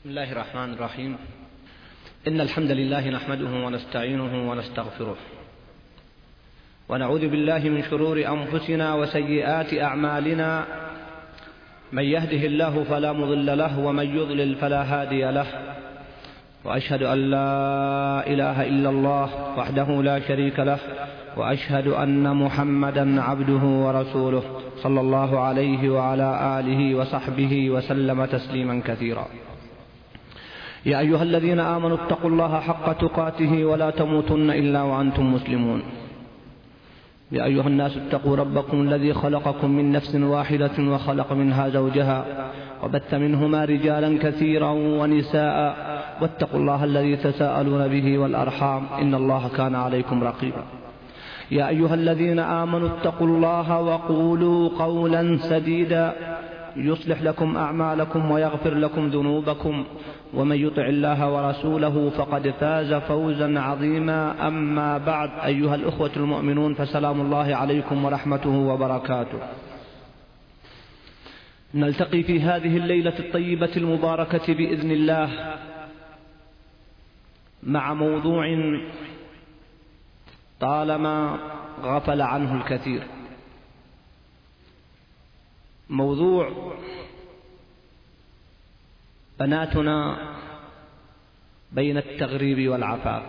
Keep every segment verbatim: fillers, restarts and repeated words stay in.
بسم الله الرحمن الرحيم. إن الحمد لله نحمده ونستعينه ونستغفره ونعوذ بالله من شرور أنفسنا وسيئات أعمالنا، من يهده الله فلا مضل له ومن يضلل فلا هادي له، وأشهد أن لا إله إلا الله وحده لا شريك له، وأشهد أن محمدا عبده ورسوله صلى الله عليه وعلى آله وصحبه وسلم تسليما كثيرا. يا أيها الذين آمنوا اتقوا الله حق تقاته ولا تموتن إلا وأنتم مسلمون. يا أيها الناس اتقوا ربكم الذي خلقكم من نفس واحدة وخلق منها زوجها وبث منهما رجالا كثيرا ونساء، واتقوا الله الذي تساءلون به والأرحام إن الله كان عليكم رقيبا. يا أيها الذين آمنوا اتقوا الله وقولوا قولا سديدا يصلح لكم أعمالكم ويغفر لكم ذنوبكم، ومن يطع الله ورسوله فقد فاز فوزا عظيما. أما بعد، أيها الأخوة المؤمنون، فسلام الله عليكم ورحمته وبركاته. نلتقي في هذه الليلة الطيبة المباركة بإذن الله مع موضوع طالما غفل عنه الكثير، موضوع بناتنا بين التغريب والعفاف.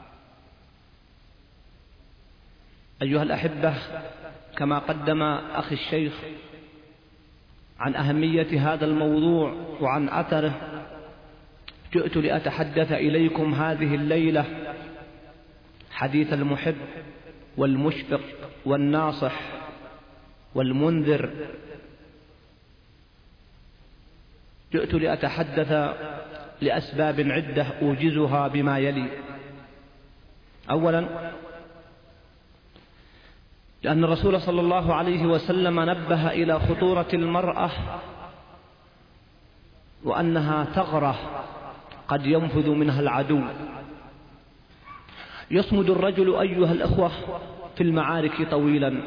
أيها الأحبة، كما قدم أخي الشيخ عن أهمية هذا الموضوع وعن أثره، جئت لأتحدث إليكم هذه الليلة حديث المحب والمشفق والناصح والمنذر. جئت لأتحدث لأسباب عدة أوجزها بما يلي. أولا، لأن الرسول صلى الله عليه وسلم نبه إلى خطورة المرأة وأنها ثغرة قد ينفذ منها العدو. يصمد الرجل أيها الأخوة في المعارك طويلا،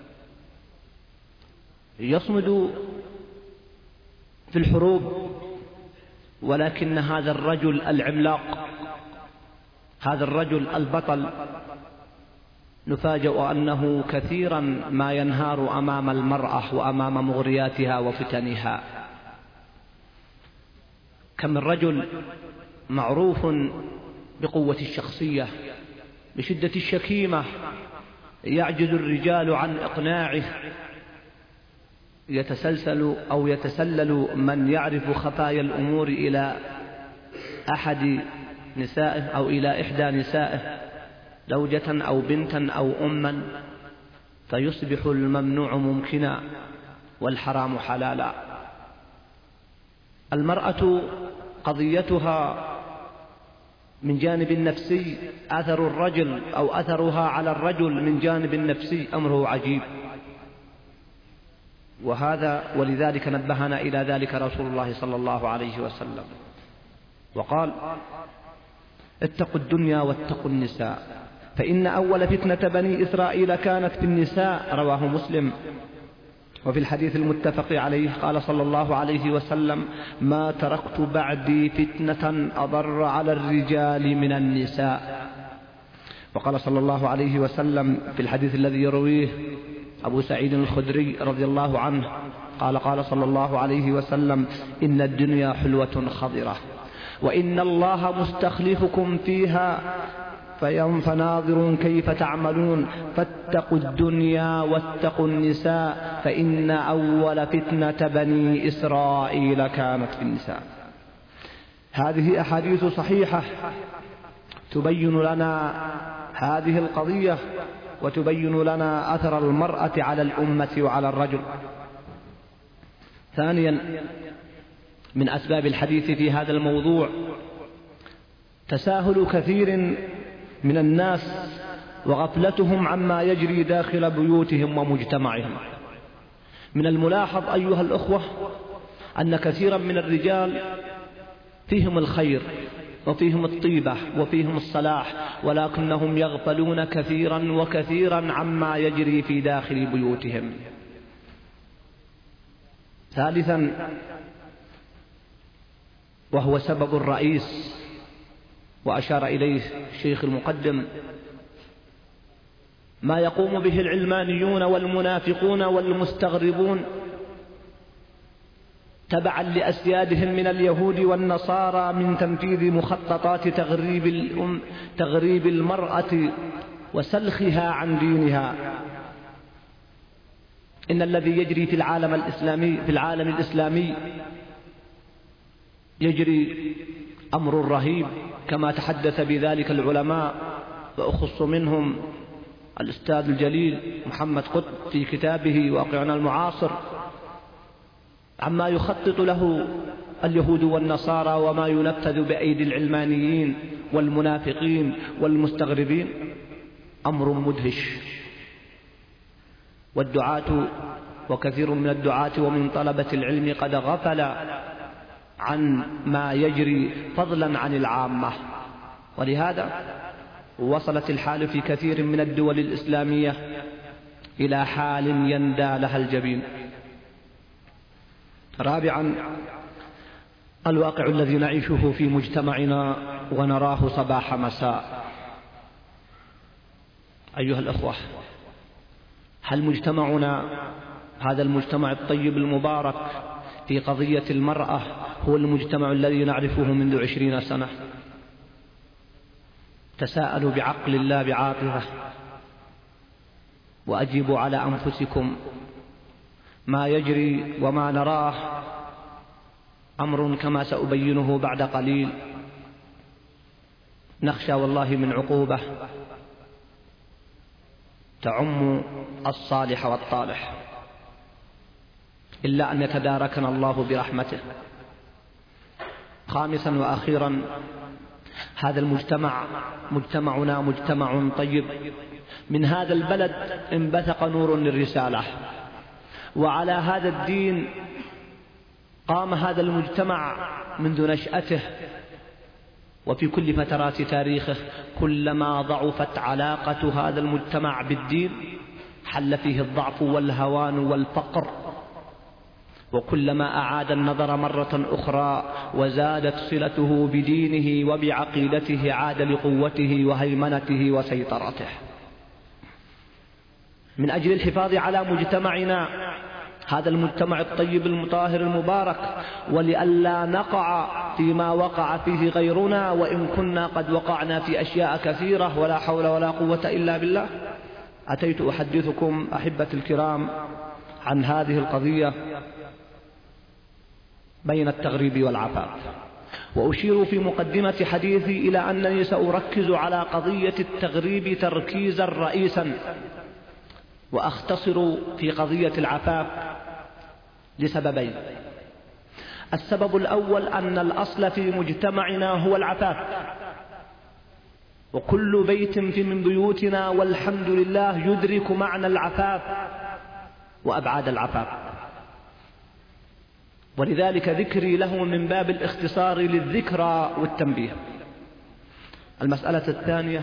يصمد في الحروب، ولكن هذا الرجل العملاق، هذا الرجل البطل، نفاجأ أنه كثيرا ما ينهار أمام المرأة وأمام مغرياتها وفتنها. كم من رجل معروف بقوة الشخصية، بشدة الشكيمة، يعجز الرجال عن إقناعه، يتسلسل أو يتسلل من يعرف خفايا الأمور إلى أحد نسائه أو إلى إحدى نسائه، زوجة أو بنتا أو أما، فيصبح الممنوع ممكنا والحرام حلالا. المرأة قضيتها من جانب النفسي، أثر الرجل أو أثرها على الرجل من جانب النفسي أمره عجيب، وهذا ولذلك نبهنا إلى ذلك رسول الله صلى الله عليه وسلم وقال: اتقوا الدنيا واتقوا النساء، فإن أول فتنة بني إسرائيل كانت في النساء. رواه مسلم. وفي الحديث المتفق عليه قال صلى الله عليه وسلم: ما تركت بعدي فتنة أضر على الرجال من النساء. وقال صلى الله عليه وسلم في الحديث الذي يرويه أبو سعيد الخدري رضي الله عنه قال قال صلى الله عليه وسلم: إن الدنيا حلوة خضرة، وإن الله مستخلفكم فيها فناظر كيف تعملون، فاتقوا الدنيا واتقوا النساء، فإن أول فتنة بني إسرائيل كانت في النساء. هذه أحاديث صحيحة تبين لنا هذه القضية، وتبين لنا أثر المرأة على الأمة وعلى الرجل. ثانيا، من أسباب الحديث في هذا الموضوع تساهل كثير من الناس وغفلتهم عما يجري داخل بيوتهم ومجتمعهم. من الملاحظ أيها الأخوة أن كثيرا من الرجال فيهم الخير وفيهم الطيبة وفيهم الصلاح، ولكنهم يغفلون كثيرا وكثيرا عما يجري في داخل بيوتهم. ثالثا، وهو سبب الرئيس وأشار إليه الشيخ المقدم، ما يقوم به العلمانيون والمنافقون والمستغربون تبعا لأسيادهم من اليهود والنصارى من تنفيذ مخططات تغريب الأم تغريب المرأة وسلخها عن دينها. إن الذي يجري في العالم الإسلامي في العالم الإسلامي يجري أمر رهيب، كما تحدث بذلك العلماء، وأخص منهم الأستاذ الجليل محمد قطب في كتابه واقعنا المعاصر عما يخطط له اليهود والنصارى وما ينفذ بأيدي العلمانيين والمنافقين والمستغربين. أمر مدهش، والدعاة وكثير من الدعاة ومن طلبة العلم قد غفل عن ما يجري فضلا عن العامة، ولهذا وصلت الحال في كثير من الدول الإسلامية إلى حال يندى لها الجبين. رابعا، الواقع الذي نعيشه في مجتمعنا ونراه صباح مساء. أيها الأخوة، هل مجتمعنا هذا المجتمع الطيب المبارك في قضية المرأة هو المجتمع الذي نعرفه منذ عشرين سنة؟ تساءلوا بعقل الله بعاطفة وأجيبوا على أنفسكم. ما يجري وما نراه أمر كما سأبينه بعد قليل نخشى والله من عقوبة تعم الصالح والطالح، إلا أن يتداركنا الله برحمته. خامسا وأخيرا، هذا المجتمع مجتمعنا مجتمع طيب. من هذا البلد انبثق نور للرسالة، وعلى هذا الدين قام هذا المجتمع منذ نشأته، وفي كل فترات تاريخه كلما ضعفت علاقة هذا المجتمع بالدين حل فيه الضعف والهوان والفقر، وكلما أعاد النظر مرة أخرى وزادت صلته بدينه وبعقيدته عاد لقوته وهيمنته وسيطرته. من أجل الحفاظ على مجتمعنا هذا المجتمع الطيب المطهر المبارك، ولئلا نقع فيما وقع فيه غيرنا، وإن كنا قد وقعنا في أشياء كثيرة ولا حول ولا قوة إلا بالله، أتيت أحدثكم أحبة الكرام عن هذه القضية بين التغريب والعفاف. وأشير في مقدمة حديثي إلى أنني سأركز على قضية التغريب تركيزا رئيسا، وأختصر في قضية العفاف لسببين. السبب الأول أن الأصل في مجتمعنا هو العفاف، وكل بيت في من بيوتنا والحمد لله يدرك معنى العفاف وأبعاد العفاف، ولذلك ذكري له من باب الاختصار للذكرى والتنبيه. المسألة الثانية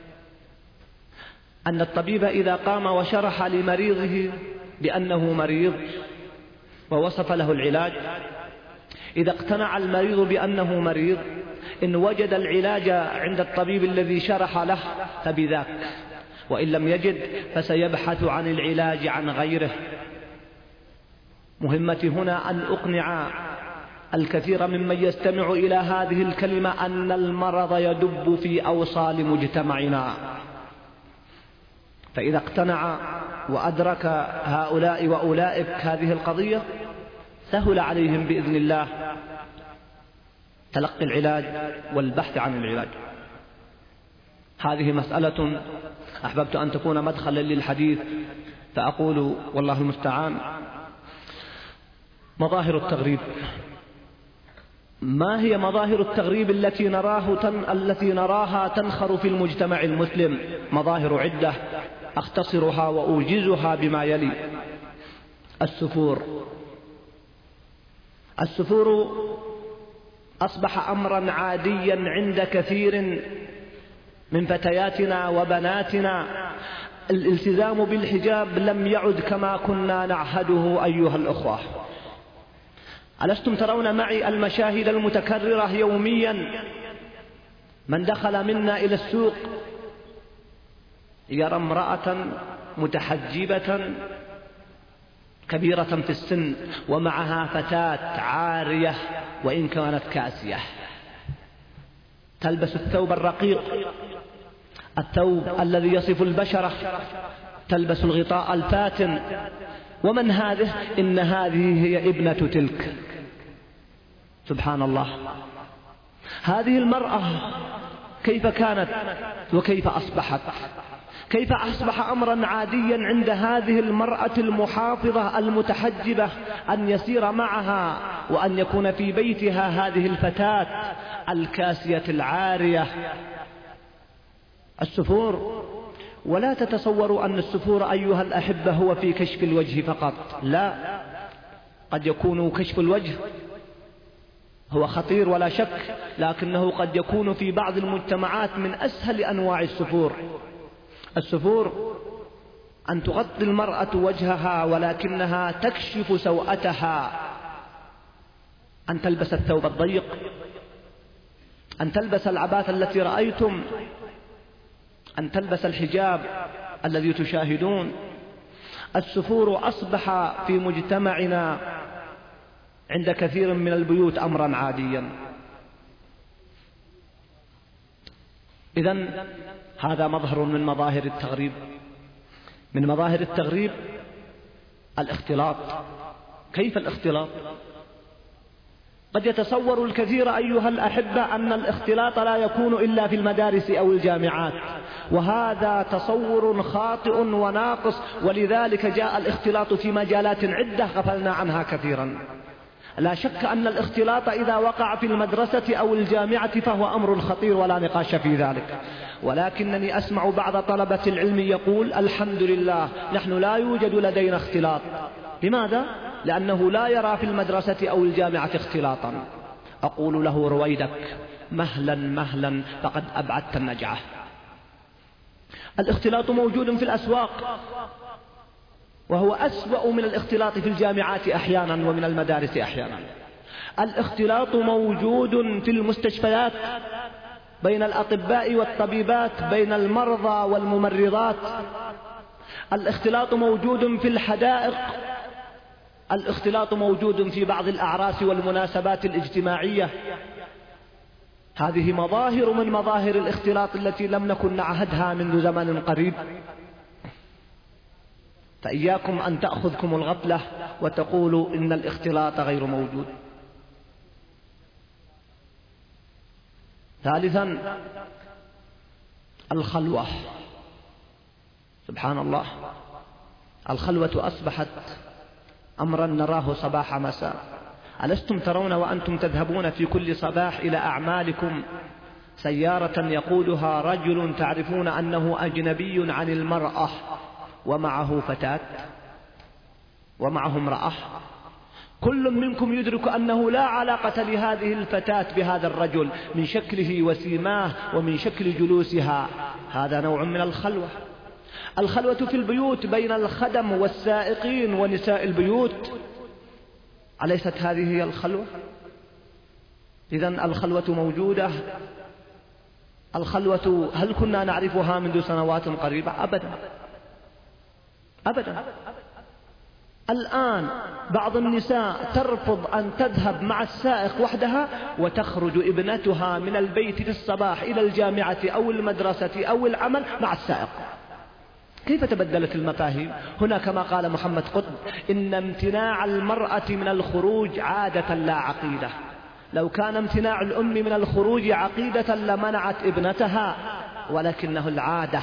أن الطبيب إذا قام وشرح لمريضه بأنه مريض ووصف له العلاج، إذا اقتنع المريض بأنه مريض إن وجد العلاج عند الطبيب الذي شرح له فبذاك، وإن لم يجد فسيبحث عن العلاج عن غيره. مهمتي هنا أن أقنع الكثير ممن يستمع إلى هذه الكلمة أن المرض يدب في أوصال مجتمعنا، فإذا اقتنع وأدرك هؤلاء وأولئك هذه القضية سهل عليهم بإذن الله تلقي العلاج والبحث عن العلاج. هذه مسألة أحببت أن تكون مدخلا للحديث، فأقول والله المستعان. مظاهر التغريب. ما هي مظاهر التغريب التي نراه تن... التي نراها تنخر في المجتمع المسلم؟ مظاهر عدة أختصرها وأوجزها بما يلي. السفور. السفور أصبح أمرا عاديا عند كثير من فتياتنا وبناتنا. الالتزام بالحجاب لم يعد كما كنا نعهده أيها الأخوة. ألستم ترون معي المشاهد المتكررة يوميا؟ من دخل منا إلى السوق يرى امرأة متحجبة كبيرة في السن ومعها فتاة عارية وإن كانت كاسية، تلبس الثوب الرقيق، الثوب الذي يصف البشرة، تلبس الغطاء الفاتن. ومن هذه؟ إن هذه هي ابنة تلك. سبحان الله، هذه المرأة كيف كانت وكيف أصبحت؟ كيف أصبح أمرا عاديا عند هذه المرأة المحافظة المتحجبة أن يسير معها وأن يكون في بيتها هذه الفتاة الكاسية العارية؟ السفور، ولا تتصوروا أن السفور أيها الأحبة هو في كشف الوجه فقط، لا، قد يكون كشف الوجه هو خطير ولا شك، لكنه قد يكون في بعض المجتمعات من أسهل أنواع السفور. السفور أن تغطي المرأة وجهها ولكنها تكشف سوءتها، أن تلبس الثوب الضيق، أن تلبس العباءة التي رأيتم، أن تلبس الحجاب الذي تشاهدون. السفور أصبح في مجتمعنا عند كثير من البيوت أمرا عاديا. إذن هذا مظهر من مظاهر التغريب. من مظاهر التغريب الاختلاط. كيف الاختلاط؟ قد يتصور الكثير أيها الأحبة أن الاختلاط لا يكون إلا في المدارس أو الجامعات، وهذا تصور خاطئ وناقص، ولذلك جاء الاختلاط في مجالات عدة غفلنا عنها كثيرا. لا شك أن الاختلاط إذا وقع في المدرسة أو الجامعة فهو أمر خطير ولا نقاش في ذلك، ولكنني أسمع بعض طلبة العلم يقول الحمد لله نحن لا يوجد لدينا اختلاط. لماذا؟ لأنه لا يرى في المدرسة أو الجامعة اختلاطا. أقول له رويدك، مهلا مهلا، فقد أبعدت النجعة. الاختلاط موجود في الأسواق، وهو أسوأ من الاختلاط في الجامعات أحيانا ومن المدارس أحيانا. الاختلاط موجود في المستشفيات بين الأطباء والطبيبات، بين المرضى والممرضات. الاختلاط موجود في الحدائق. الاختلاط موجود في بعض الأعراس والمناسبات الاجتماعية. هذه مظاهر من مظاهر الاختلاط التي لم نكن نعهدها منذ زمن قريب. فإياكم أن تأخذكم الغفلة وتقولوا إن الاختلاط غير موجود. ثالثا الخلوة. سبحان الله، الخلوة أصبحت أمرا نراه صباح مساء. ألستم ترون وأنتم تذهبون في كل صباح إلى أعمالكم سيارة يقودها رجل تعرفون أنه أجنبي عن المرأة ومعه فتاة ومعه امرأة، كل منكم يدرك أنه لا علاقة لهذه الفتاة بهذا الرجل من شكله وسيماه ومن شكل جلوسها. هذا نوع من الخلوة. الخلوة في البيوت بين الخدم والسائقين ونساء البيوت، أليست هذه هي الخلوة؟ إذن الخلوة موجودة. الخلوة هل كنا نعرفها منذ سنوات قريبة؟ أبدا أبدا. الآن بعض النساء ترفض أن تذهب مع السائق وحدها وتخرج ابنتها من البيت في الصباح إلى الجامعة أو المدرسة أو العمل مع السائق. كيف تبدلت المفاهيم هنا؟ كما قال محمد قطب: إن امتناع المرأة من الخروج عادة لا عقيدة. لو كان امتناع الأم من الخروج عقيدة لمنعت ابنتها، ولكنه العادة.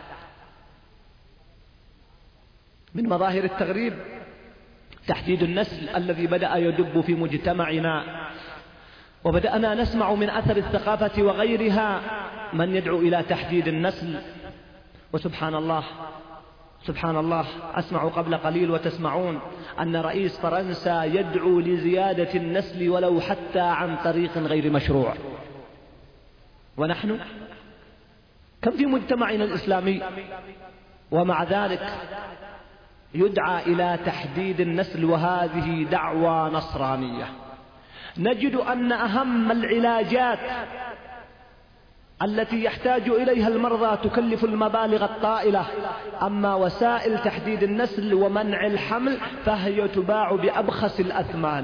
من مظاهر التغريب تحديد النسل الذي بدأ يدب في مجتمعنا، وبدأنا نسمع من أثر الثقافة وغيرها من يدعو إلى تحديد النسل. وسبحان الله سبحان الله، أسمع قبل قليل وتسمعون أن رئيس فرنسا يدعو لزيادة النسل ولو حتى عن طريق غير مشروع. ونحن كم في مجتمعنا الإسلامي ومع ذلك يدعى إلى تحديد النسل، وهذه دعوة نصرانية. نجد أن أهم العلاجات التي يحتاج إليها المرضى تكلف المبالغ الطائلة، أما وسائل تحديد النسل ومنع الحمل فهي تباع بأبخس الأثمان.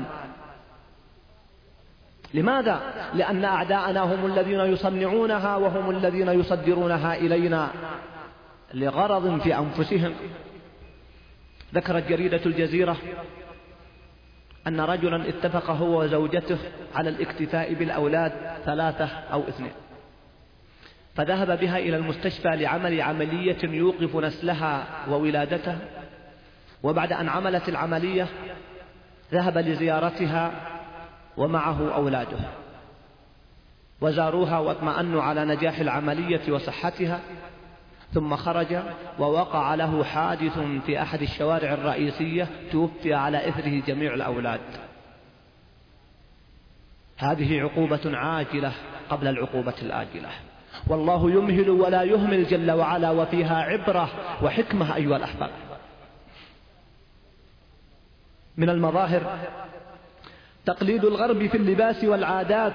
لماذا؟ لأن أعداءنا هم الذين يصنعونها وهم الذين يصدرونها إلينا لغرض في أنفسهم. ذكرت جريدة الجزيرة أن رجلا اتفق هو وزوجته على الاكتفاء بالأولاد ثلاثة أو اثنين، فذهب بها إلى المستشفى لعمل عملية يوقف نسلها وولادتها، وبعد أن عملت العملية ذهب لزيارتها ومعه أولاده، وزاروها واطمأنوا على نجاح العملية وصحتها، ثم خرج ووقع له حادث في أحد الشوارع الرئيسية توفي على إثره جميع الأولاد. هذه عقوبة عاجلة قبل العقوبة الآجلة، والله يمهل ولا يهمل جل وعلا، وفيها عبرة وحكمة أيها الأحباب. من المظاهر تقليد الغرب في اللباس والعادات.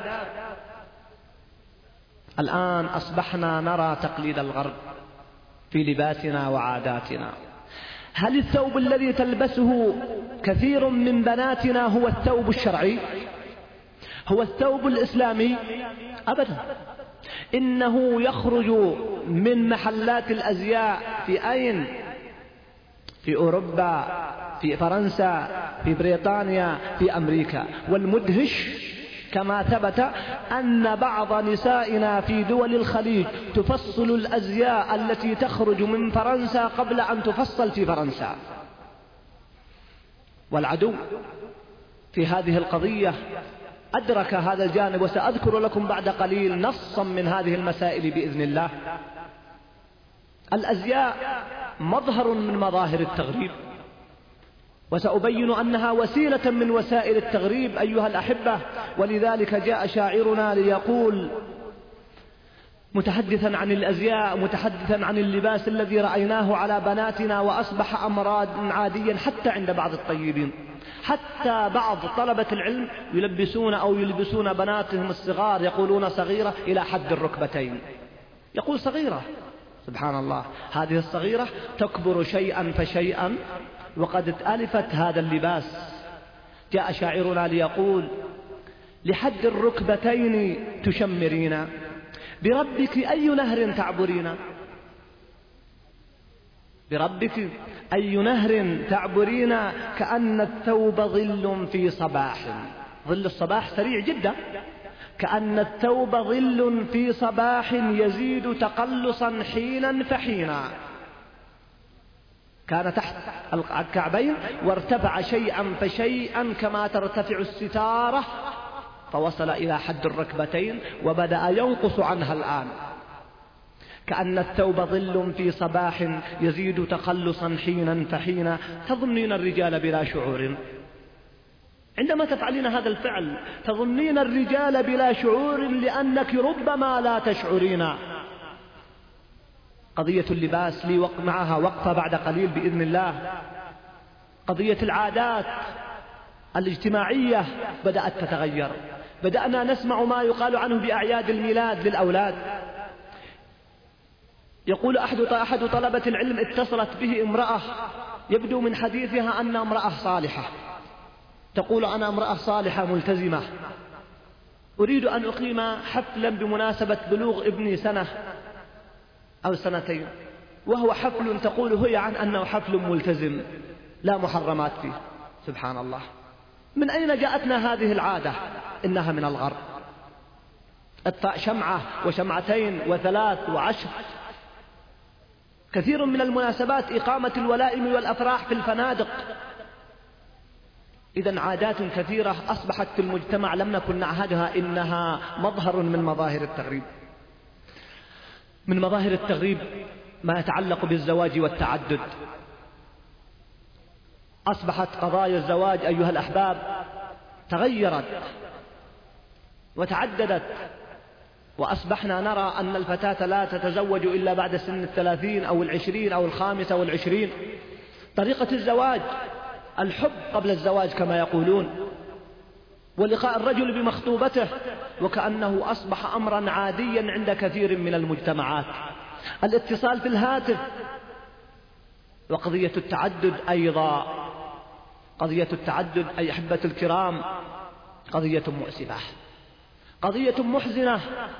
الآن أصبحنا نرى تقليد الغرب في لباسنا وعاداتنا. هل الثوب الذي تلبسه كثير من بناتنا هو الثوب الشرعي؟ هو الثوب الإسلامي؟ أبدا. إنه يخرج من محلات الأزياء في أين؟ في أوروبا، في فرنسا، في بريطانيا، في أمريكا. والمدهش كما ثبت أن بعض نسائنا في دول الخليج تفصل الأزياء التي تخرج من فرنسا قبل أن تفصل في فرنسا. والعدو في هذه القضية أدرك هذا الجانب، وسأذكر لكم بعد قليل نصا من هذه المسائل بإذن الله. الأزياء مظهر من مظاهر التغريب، وسأبين أنها وسيلة من وسائل التغريب أيها الأحبة. ولذلك جاء شاعرنا ليقول متحدثا عن الأزياء، متحدثا عن اللباس الذي رأيناه على بناتنا وأصبح أمراض عاديا حتى عند بعض الطيبين، حتى بعض طلبة العلم يلبسون أو يلبسون بناتهم الصغار، يقولون صغيرة إلى حد الركبتين. يقول صغيرة، سبحان الله، هذه الصغيرة تكبر شيئا فشيئا وقد اتألفت هذا اللباس. جاء شاعرنا ليقول لحد الركبتين تشمرين، بربك أي نهر تعبرين، بربك أي نهر تعبرين، كأن الثوب ظل في صباح. ظل الصباح سريع جدا. كأن الثوب ظل في صباح يزيد تقلصا حينا فحينا. كان تحت الكعبين وارتفع شيئا فشيئا كما ترتفع الستارة، فوصل إلى حد الركبتين وبدأ ينقص عنها الآن. كأن الثوب ظل في صباح يزيد تقلصا حينا فحينا. تظنين الرجال بلا شعور؟ عندما تفعلين هذا الفعل تظنين الرجال بلا شعور لأنك ربما لا تشعرين. قضية اللباس لي وق معها وقفة بعد قليل بإذن الله. قضية العادات الاجتماعية بدأت تتغير. بدأنا نسمع ما يقال عنه بأعياد الميلاد للأولاد. يقول أحد أحد طلبة العلم اتصلت به امرأة يبدو من حديثها أن امرأة صالحة، تقول أنا امرأة صالحة ملتزمة، أريد أن أقيم حفلا بمناسبة بلوغ ابني سنة أو سنتين، وهو حفل تقول هي عن أنه حفل ملتزم لا محرمات فيه. سبحان الله، من أين جاءتنا هذه العادة؟ إنها من الغرب. اطفاء شمعة وشمعتين وثلاث وعشر. كثير من المناسبات إقامة الولائم والأفراح في الفنادق. إذن عادات كثيرة أصبحت في المجتمع لم نكن نعهدها، إنها مظهر من مظاهر التغريب. من مظاهر التغريب ما يتعلق بالزواج والتعدد. أصبحت قضايا الزواج أيها الأحباب تغيرت وتعددت، وأصبحنا نرى أن الفتاة لا تتزوج إلا بعد سن الثلاثين أو العشرين أو الخامسة والعشرين. طريقة الزواج الحب قبل الزواج كما يقولون، ولقاء الرجل بمخطوبته، وكأنه أصبح أمرا عاديا عند كثير من المجتمعات. الاتصال في الهاتف، وقضية التعدد أيضا، قضية التعدد أي أحبة الكرام قضية مؤسفة، قضية محزنة.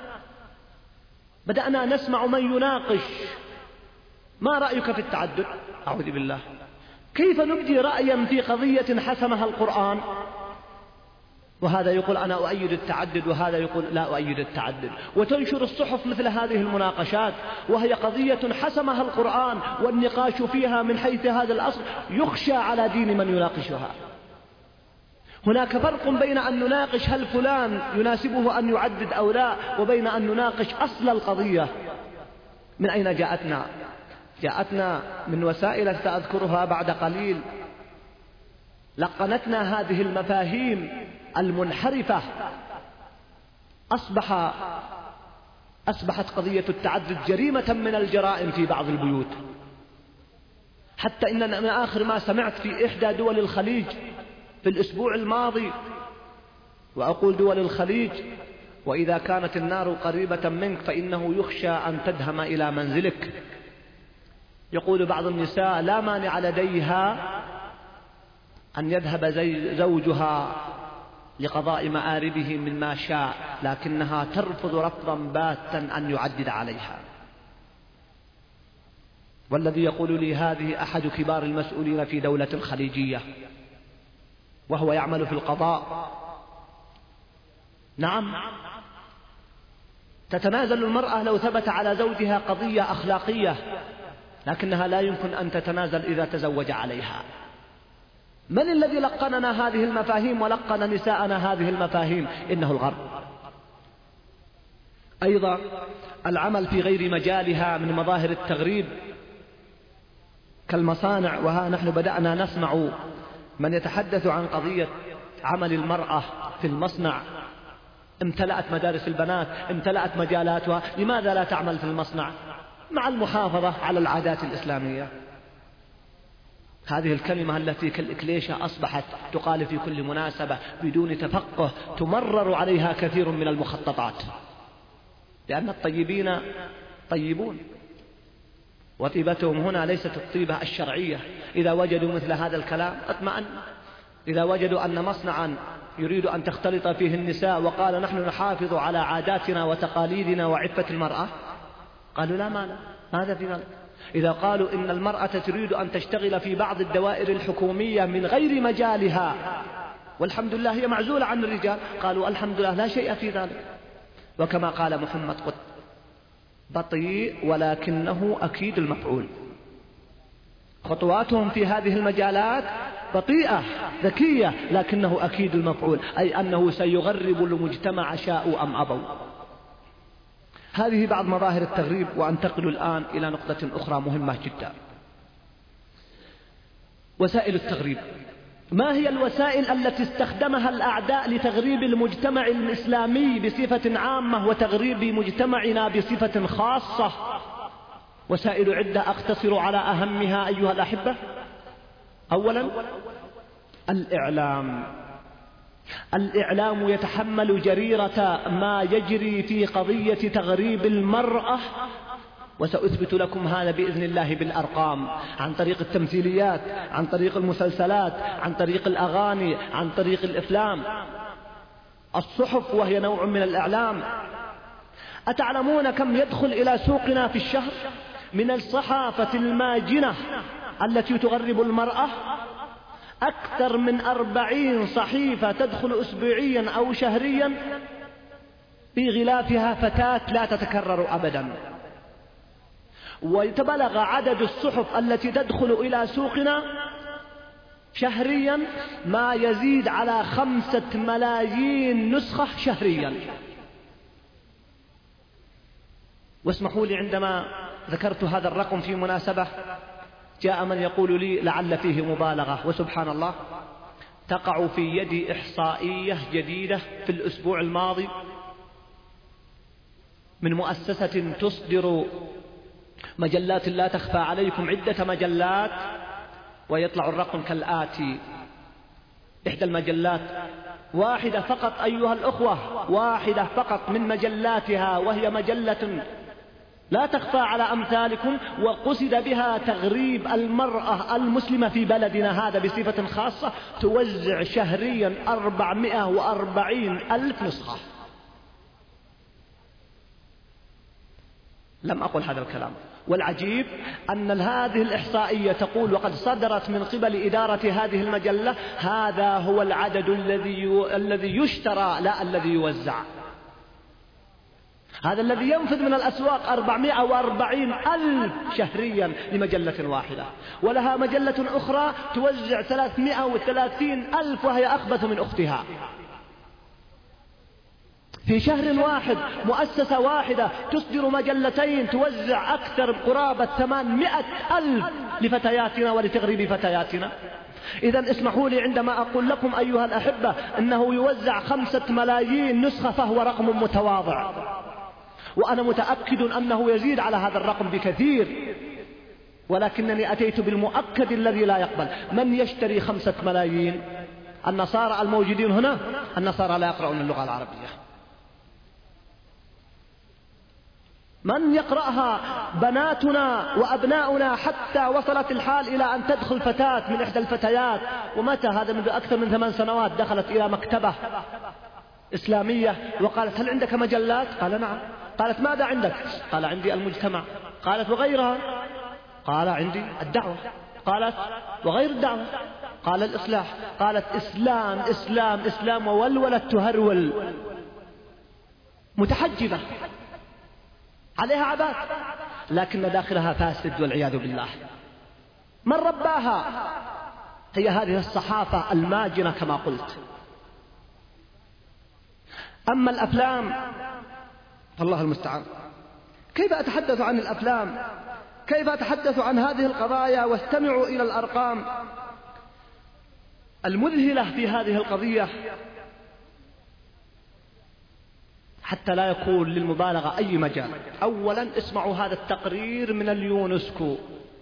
بدأنا نسمع من يناقش: ما رأيك في التعدد؟ أعوذ بالله، كيف نبدي رأيا في قضية حسمها القرآن؟ وهذا يقول أنا أؤيد التعدد، وهذا يقول لا أؤيد التعدد، وتنشر الصحف مثل هذه المناقشات، وهي قضية حسمها القرآن، والنقاش فيها من حيث هذا الأصل يخشى على دين من يناقشها. هناك فرق بين أن نناقش هل فلان يناسبه أن يعدد أو لا، وبين أن نناقش أصل القضية. من أين جاءتنا؟ جاءتنا من وسائل سأذكرها بعد قليل، لقنتنا هذه المفاهيم المنحرفة. أصبح أصبحت قضية التعدد جريمة من الجرائم في بعض البيوت، حتى إن من آخر ما سمعت في إحدى دول الخليج في الأسبوع الماضي، وأقول دول الخليج وإذا كانت النار قريبة منك فإنه يخشى أن تدهم إلى منزلك. يقول بعض النساء لا مانع لديها أن يذهب زوجها لقضاء مآربه مما شاء، لكنها ترفض رفضا باتا أن يعدد عليها. والذي يقول لي هذه أحد كبار المسؤولين في دولة الخليجية، وهو يعمل في القضاء. نعم، تتنازل المرأة لو ثبت على زوجها قضية أخلاقية، لكنها لا يمكن أن تتنازل إذا تزوج عليها. من الذي لقننا هذه المفاهيم ولقن نساءنا هذه المفاهيم؟ إنه الغرب. أيضا العمل في غير مجالها من مظاهر التغريب كالمصانع، وها نحن بدأنا نسمع من يتحدث عن قضية عمل المرأة في المصنع. امتلأت مدارس البنات، امتلأت مجالاتها، لماذا لا تعمل في المصنع مع المحافظة على العادات الإسلامية؟ هذه الكلمة التي كالإكليشة أصبحت تقال في كل مناسبة بدون تفقه، تمرر عليها كثير من المخططات، لأن الطيبين طيبون، وطيبتهم هنا ليست الطيبة الشرعية. إذا وجدوا مثل هذا الكلام اطمأن. إذا وجدوا أن مصنعا يريد أن تختلط فيه النساء وقال نحن نحافظ على عاداتنا وتقاليدنا وعفة المرأة، قالوا لا مانع، ماذا في ذلك؟ إذا قالوا إن المرأة تريد أن تشتغل في بعض الدوائر الحكومية من غير مجالها والحمد لله هي معزولة عن الرجال، قالوا الحمد لله لا شيء في ذلك. وكما قال محمد قط: بطيء ولكنه أكيد المفعول. خطواتهم في هذه المجالات بطيئة ذكية لكنه أكيد المفعول، أي أنه سيغرب المجتمع شاءوا أم أبوا. هذه بعض مظاهر التغريب. وأنتقل الآن إلى نقطة أخرى مهمة جدا: وسائل التغريب. ما هي الوسائل التي استخدمها الأعداء لتغريب المجتمع الإسلامي بصفة عامة وتغريب مجتمعنا بصفة خاصة؟ وسائل عدة أقتصر على أهمها أيها الأحبة. أولا الإعلام. الإعلام يتحمل جريرة ما يجري في قضية تغريب المرأة، وسأثبت لكم هذا بإذن الله بالأرقام، عن طريق التمثيليات، عن طريق المسلسلات، عن طريق الأغاني، عن طريق الأفلام، الصحف وهي نوع من الإعلام. أتعلمون كم يدخل إلى سوقنا في الشهر من الصحافة الماجنة التي تغرب المرأة؟ أكثر من أربعين صحيفة تدخل أسبوعيا أو شهريا، في غلافها فتاة لا تتكرر أبدا. ويتبلغ عدد الصحف التي تدخل إلى سوقنا شهريا ما يزيد على خمسة ملايين نسخة شهريا. واسمحوا لي عندما ذكرت هذا الرقم في مناسبة جاء من يقول لي لعل فيه مبالغة، وسبحان الله تقع في يدي إحصائية جديدة في الأسبوع الماضي من مؤسسة تصدر مجلات لا تخفى عليكم، عدة مجلات، ويطلع الرقم كالآتي: إحدى المجلات واحدة فقط أيها الأخوة، واحدة فقط من مجلاتها، وهي مجلة لا تخفى على أمثالكم، وقصد بها تغريب المرأة المسلمة في بلدنا هذا بصفة خاصة، توزع شهريا أربعمائة وأربعين ألف نسخة. لم أقل هذا الكلام. والعجيب أن هذه الإحصائية تقول، وقد صدرت من قبل إدارة هذه المجلة، هذا هو العدد الذي الذي يشترى لا الذي يوزع. هذا الذي ينفذ من الأسواق أربعمائة وأربعين ألف شهريا لمجلة واحدة، ولها مجلة أخرى توزع ثلاثمائة وثلاثين ألف وهي أخبث من أختها. في شهر واحد مؤسسة واحدة تصدر مجلتين توزع أكثر قرابة ثمانمائة ألف لفتياتنا ولتغريب فتياتنا. إذا اسمحوا لي عندما أقول لكم أيها الأحبة أنه يوزع خمسة ملايين نسخة فهو رقم متواضع، وأنا متأكد أنه يزيد على هذا الرقم بكثير، ولكنني أتيت بالمؤكد الذي لا يقبل. من يشتري خمسة ملايين؟ النصارى الموجودين هنا، النصارى لا يقرؤون اللغة العربية. من يقرأها؟ بناتنا وأبناؤنا، حتى وصلت الحال إلى أن تدخل فتاة من إحدى الفتيات، ومتى هذا منذ أكثر من ثمان سنوات، دخلت إلى مكتبة إسلامية وقالت: هل عندك مجلات؟ قال: نعم. قالت: ماذا عندك؟ قال: عندي المجتمع. قالت: وغيرها؟ قال: عندي الدعوة. قالت: وغير الدعوة؟ قال: الإصلاح. قالت: إسلام إسلام إسلام، وولولت تهرول، متحجبة عليها عباءة، لكن داخلها فاسد والعياذ بالله. من رباها؟ هي هذه الصحافة الماجنة كما قلت. أما الأفلام الله المستعان، كيف أتحدث عن الأفلام؟ كيف أتحدث عن هذه القضايا؟ واستمعوا إلى الأرقام المذهلة في هذه القضية حتى لا يكون للمبالغة أي مجال. أولا اسمعوا هذا التقرير من اليونسكو.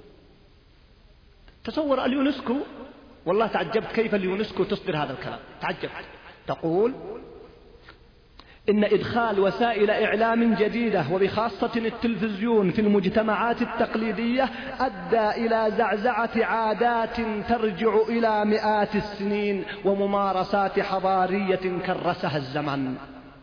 تصور اليونسكو، والله تعجبت كيف اليونسكو تصدر هذا الكلام، تعجبت. تقول: إن إدخال وسائل إعلام جديدة وبخاصة التلفزيون في المجتمعات التقليدية أدى إلى زعزعة عادات ترجع إلى مئات السنين وممارسات حضارية كرسها الزمن.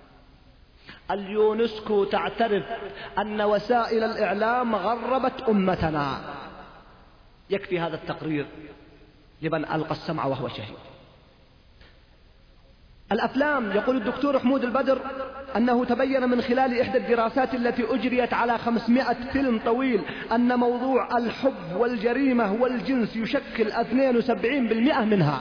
اليونسكو تعترف أن وسائل الإعلام غربت أمتنا. يكفي هذا التقرير لمن ألقى السمع وهو شهيد. الأفلام، يقول الدكتور حمود البدر أنه تبين من خلال إحدى الدراسات التي أجريت على خمسمائة فيلم طويل أن موضوع الحب والجريمة والجنس يشكل اثنين وسبعين بالمئة منها.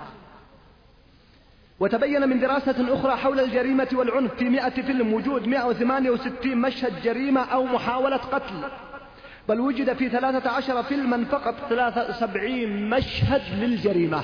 وتبين من دراسة أخرى حول الجريمة والعنف في مئة فيلم وجود مئة وثمانية وستين مشهد جريمة أو محاولة قتل، بل وجد في ثلاثة عشر فيلما فقط ثلاثة وسبعين مشهد للجريمة.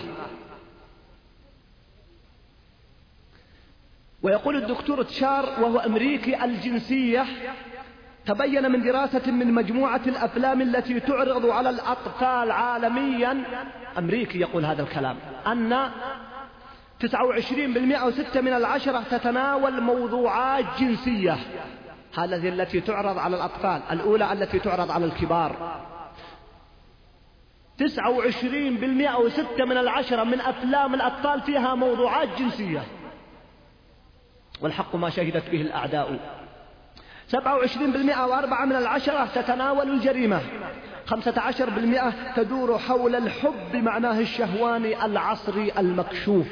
ويقول الدكتور تشار وهو أمريكي الجنسية: تبين من دراسة من مجموعة الأفلام التي تعرض على الأطفال عالميا، أمريكي يقول هذا الكلام، أن تسعة وعشرين بالمئة وستة من العشرة تتناول موضوعات جنسية. هذه التي تعرض على الأطفال، الأولى التي تعرض على الكبار. تسعة وعشرين بالمئة وستة من العشرة من أفلام الأطفال فيها موضوعات جنسية، والحق ما شهدت به الأعداء. سبعة وعشرين بالمئة وأربعة من العشرة تتناول الجريمة. خمسة عشر بالمئة تدور حول الحب بمعناه الشهواني العصري المكشوف.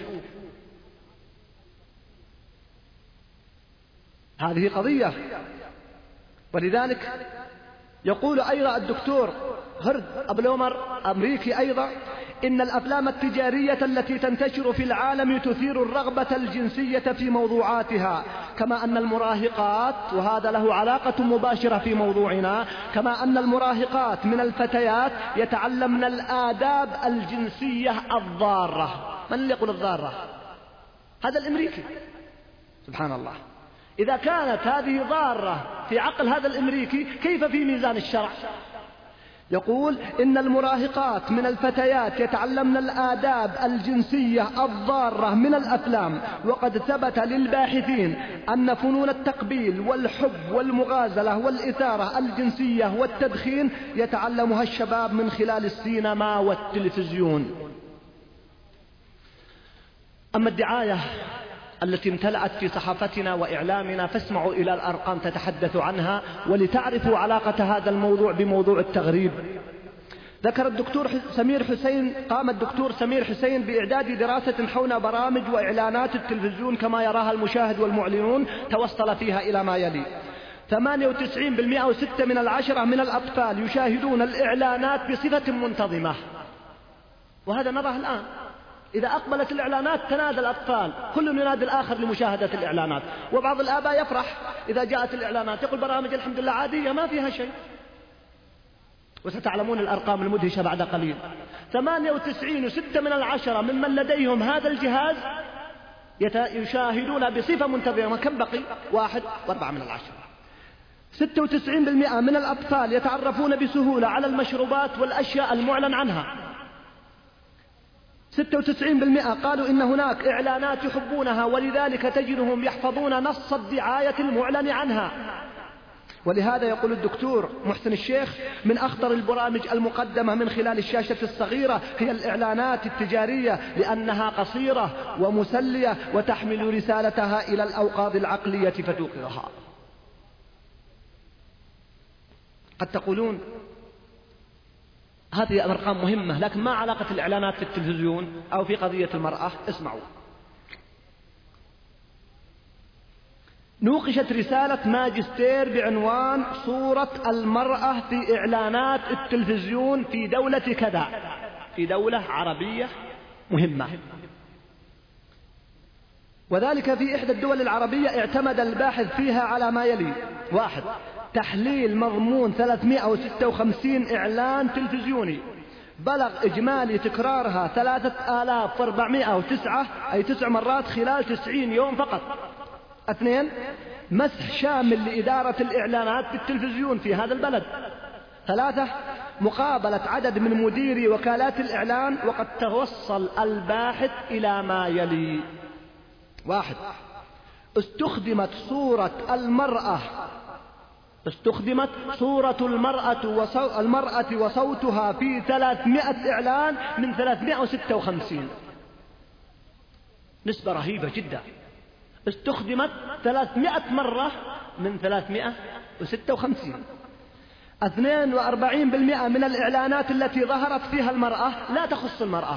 هذه قضية. ولذلك يقول أيضا الدكتور هرد أبلومر أمريكي أيضا: إن الأفلام التجارية التي تنتشر في العالم تثير الرغبة الجنسية في موضوعاتها، كما أن المراهقات، وهذا له علاقة مباشرة في موضوعنا، كما أن المراهقات من الفتيات يتعلمن الآداب الجنسية الضارة. من اللي يقول الضارة؟ هذا الأمريكي. سبحان الله. إذا كانت هذه ضارة في عقل هذا الأمريكي، كيف في ميزان الشرع؟ يقول إن المراهقات من الفتيات يتعلمن الآداب الجنسية الضارة من الأفلام، وقد ثبت للباحثين أن فنون التقبيل والحب والمغازلة والإثارة الجنسية والتدخين يتعلمها الشباب من خلال السينما والتلفزيون. أما الدعاية التي امتلأت في صحافتنا وإعلامنا فاسمعوا إلى الأرقام تتحدث عنها ولتعرفوا علاقة هذا الموضوع بموضوع التغريب. ذكر الدكتور سمير حسين قام الدكتور سمير حسين بإعداد دراسة حول برامج وإعلانات التلفزيون كما يراها المشاهد والمعلنون، توصل فيها إلى ما يلي: ثمانية وتسعين بالمئة وستة من العشرة من الأطفال يشاهدون الإعلانات بصفة منتظمة، وهذا نراه الآن. إذا أقبلت الإعلانات تنادى الأطفال، كل ينادي الآخر لمشاهدة الإعلانات. وبعض الآباء يفرح إذا جاءت الإعلانات، يقول برامج الحمد لله عادية ما فيها شيء. وستعلمون الأرقام المدهشة بعد قليل. ثمانية وتسعين وستة من العشرة ممن لديهم هذا الجهاز يشاهدون بصفة منتظمة. كم بقي؟ واحد واربعة من العشرة. ستة وتسعين بالمئة من الأطفال يتعرفون بسهولة على المشروبات والأشياء المعلن عنها. ستة وتسعين بالمئة قالوا إن هناك إعلانات يحبونها، ولذلك تجدهم يحفظون نص الدعاية المعلن عنها. ولهذا يقول الدكتور محسن الشيخ: من أخطر البرامج المقدمة من خلال الشاشة الصغيرة هي الإعلانات التجارية، لأنها قصيرة ومسلية وتحمل رسالتها إلى الأوقاظ العقلية فتوقظها. قد تقولون هذه أرقام مهمة، لكن ما علاقة الإعلانات في التلفزيون أو في قضية المرأة؟ اسمعوا. نوقشت رسالة ماجستير بعنوان صورة المرأة في إعلانات التلفزيون في دولة كذا، في دولة عربية مهمة، وذلك في إحدى الدول العربية. اعتمد الباحث فيها على ما يلي: واحد، تحليل مضمون ثلاثمئة وستة وخمسين إعلان تلفزيوني بلغ إجمالي تكرارها ثلاثة آلاف وأربعمئة وتسعة، أي تسع مرات خلال تسعين يوم فقط. اثنين، مسح شامل لإدارة الإعلانات في التلفزيون في هذا البلد. ثلاثة، مقابلة عدد من مديري وكالات الإعلان، وقد توصل الباحث إلى ما يلي: واحد، استخدمت صورة المرأة استخدمت صورة المرأة, وصو... المرأة وصوتها في ثلاثمئة إعلان من ثلاثمئة وستة وخمسين، نسبة رهيبة جدا. استخدمت ثلاثمئة مرة من ثلاثمئة وستة وخمسين. اثنين وأربعين بالمئة من الإعلانات التي ظهرت فيها المرأة لا تخص المرأة،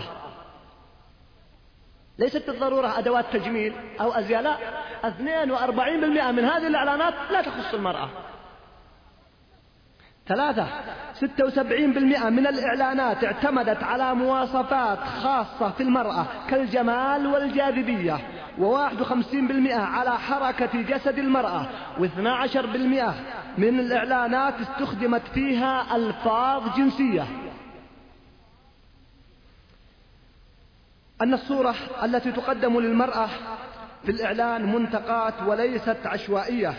ليست بالضرورة أدوات تجميل أو أزياء، لا، اثنين وأربعين بالمئة من هذه الإعلانات لا تخص المرأة. ثلاثة، ستة وسبعين بالمئة من الإعلانات اعتمدت على مواصفات خاصة في المرأة كالجمال والجاذبية، وواحد وخمسين بالمئة على حركة جسد المرأة، واثنى عشر بالمئة من الإعلانات استخدمت فيها ألفاظ جنسية. أن الصورة التي تقدم للمرأة في الإعلان منتقات وليست عشوائية.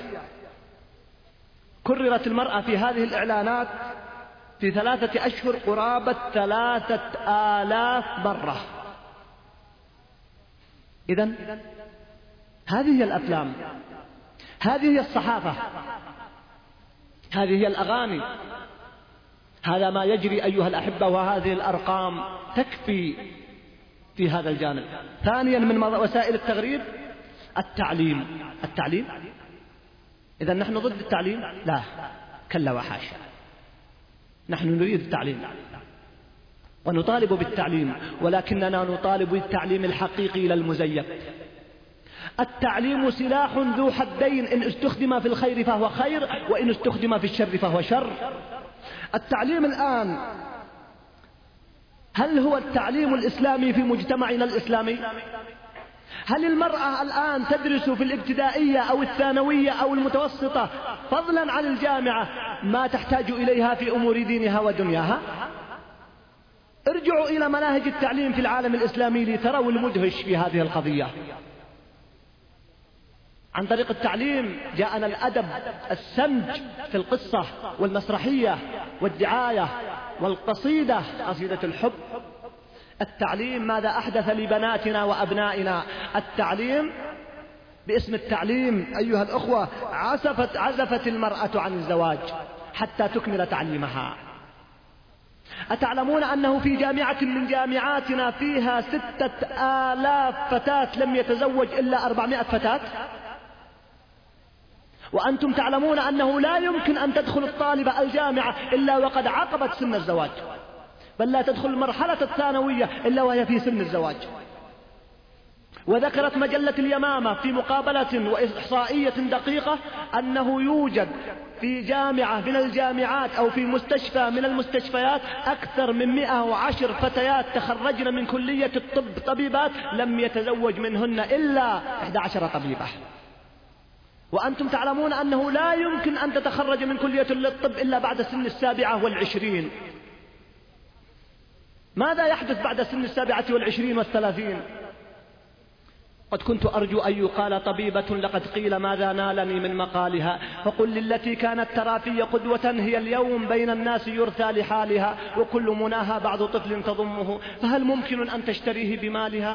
كررت المرأة في هذه الإعلانات في ثلاثة أشهر قرابة ثلاثة آلاف مرة. إذن هذه هي الأفلام، هذه هي الصحافة، هذه هي الأغاني، هذا ما يجري أيها الأحبة، وهذه الأرقام تكفي في هذا الجانب. ثانيا من وسائل التغريب التعليم. التعليم إذا نحن ضد التعليم؟ لا، كلا وحاشا، نحن نريد التعليم ونطالب بالتعليم، ولكننا نطالب بالتعليم الحقيقي لا المزيف. التعليم سلاح ذو حدين، إن استخدم في الخير فهو خير، وإن استخدم في الشر فهو شر. التعليم الآن هل هو التعليم الإسلامي في مجتمعنا الإسلامي؟ هل المرأة الآن تدرس في الابتدائية أو الثانوية أو المتوسطة فضلا عن الجامعة ما تحتاج إليها في أمور دينها ودنياها؟ ارجعوا إلى مناهج التعليم في العالم الإسلامي لتروا المدهش في هذه القضية. عن طريق التعليم جاءنا الأدب السمج في القصة والمسرحية والدعاية والقصيدة، قصيدة الحب. التعليم ماذا أحدث لبناتنا وأبنائنا؟ التعليم باسم التعليم أيها الأخوة عزفت, عزفت المرأة عن الزواج حتى تكمل تعليمها. أتعلمون أنه في جامعة من جامعاتنا فيها ستة آلاف فتاة لم يتزوج إلا أربعمائة فتاة؟ وأنتم تعلمون أنه لا يمكن أن تدخل الطالبة الجامعة إلا وقد عقبت سن الزواج، بل لا تدخل مرحلة الثانوية إلا وهي في سن الزواج. وذكرت مجلة اليمامة في مقابلة وإحصائية دقيقة أنه يوجد في جامعة من الجامعات أو في مستشفى من المستشفيات أكثر من مئة وعشر فتيات تخرجن من كلية الطب طبيبات لم يتزوج منهن إلا إحدى عشرة طبيبة. وأنتم تعلمون أنه لا يمكن أن تتخرج من كلية الطب إلا بعد سن السابعة والعشرين. ماذا يحدث بعد سن السابعة والعشرين والثلاثين؟ قد كنت أرجو أن يقال طبيبة لقد قيل ماذا نالني من مقالها، فقل للتي كانت ترى في قدوة هي اليوم بين الناس يرثى لحالها، وكل مناها بعض طفل تضمه، فهل ممكن أن تشتريه بمالها؟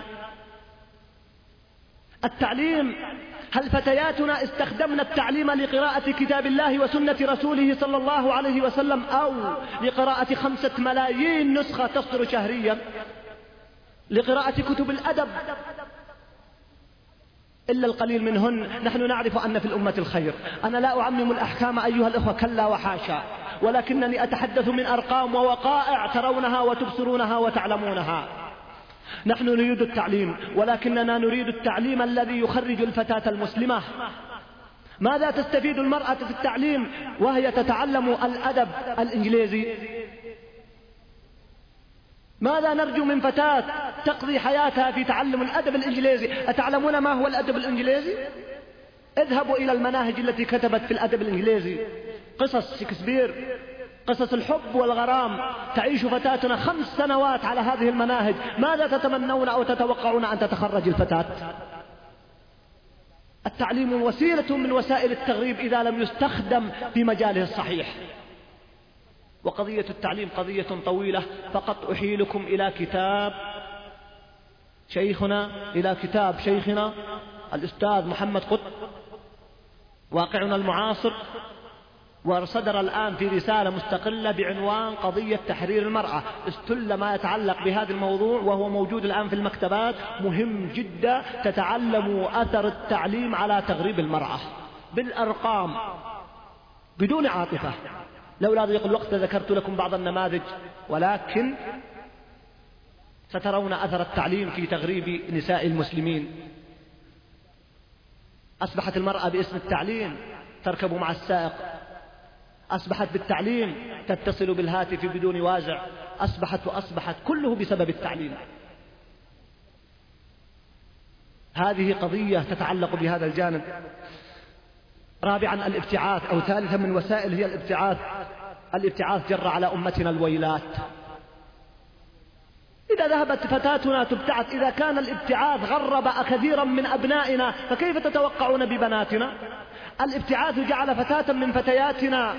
التعليم، هل فتياتنا استخدمنا التعليم لقراءة كتاب الله وسنة رسوله صلى الله عليه وسلم أو لقراءة خمسة ملايين نسخة تصدر شهريا، لقراءة كتب الأدب؟ إلا القليل منهن. نحن نعرف أن في الأمة الخير. أنا لا أعمم الأحكام أيها الأخوة، كلا وحاشا، ولكنني أتحدث من أرقام ووقائع ترونها وتبصرونها وتعلمونها. نحن نريد التعليم، ولكننا نريد التعليم الذي يخرج الفتاة المسلمة. ماذا تستفيد المرأة في التعليم وهي تتعلم الأدب الإنجليزي؟ ماذا نرجو من فتاة تقضي حياتها في تعلم الأدب الإنجليزي؟ أتعلمون ما هو الأدب الإنجليزي؟ اذهبوا إلى المناهج التي كتبت في الأدب الإنجليزي، قصص شكسبير، قصص الحب والغرام. تعيش فتاتنا خمس سنوات على هذه المناهج. ماذا تتمنون أو تتوقعون أن تتخرج الفتاة؟ التعليم وسيلة من وسائل التغريب إذا لم يستخدم في مجاله الصحيح. وقضية التعليم قضية طويلة، فقط أحيلكم إلى كتاب شيخنا إلى كتاب شيخنا الأستاذ محمد قطب واقعنا المعاصر، وصدر الآن في رسالة مستقلة بعنوان قضية تحرير المرأة. استل ما يتعلق بهذا الموضوع وهو موجود الآن في المكتبات. مهم جدا تتعلموا أثر التعليم على تغريب المرأة بالأرقام بدون عاطفة. لولا ضيق الوقت ذكرت لكم بعض النماذج، ولكن سترون أثر التعليم في تغريب نساء المسلمين. أصبحت المرأة باسم التعليم تركب مع السائق، أصبحت بالتعليم تتصل بالهاتف بدون وازع، أصبحت وأصبحت كله بسبب التعليم. هذه قضية تتعلق بهذا الجانب. رابعا الابتعاث، أو ثالثا من وسائل هي الابتعاث. الابتعاث جر على أمتنا الويلات. إذا ذهبت فتاتنا تبتعث، إذا كان الابتعاث غرب كثيرا من أبنائنا، فكيف تتوقعون ببناتنا؟ الابتعاث جعل فتاة من فتياتنا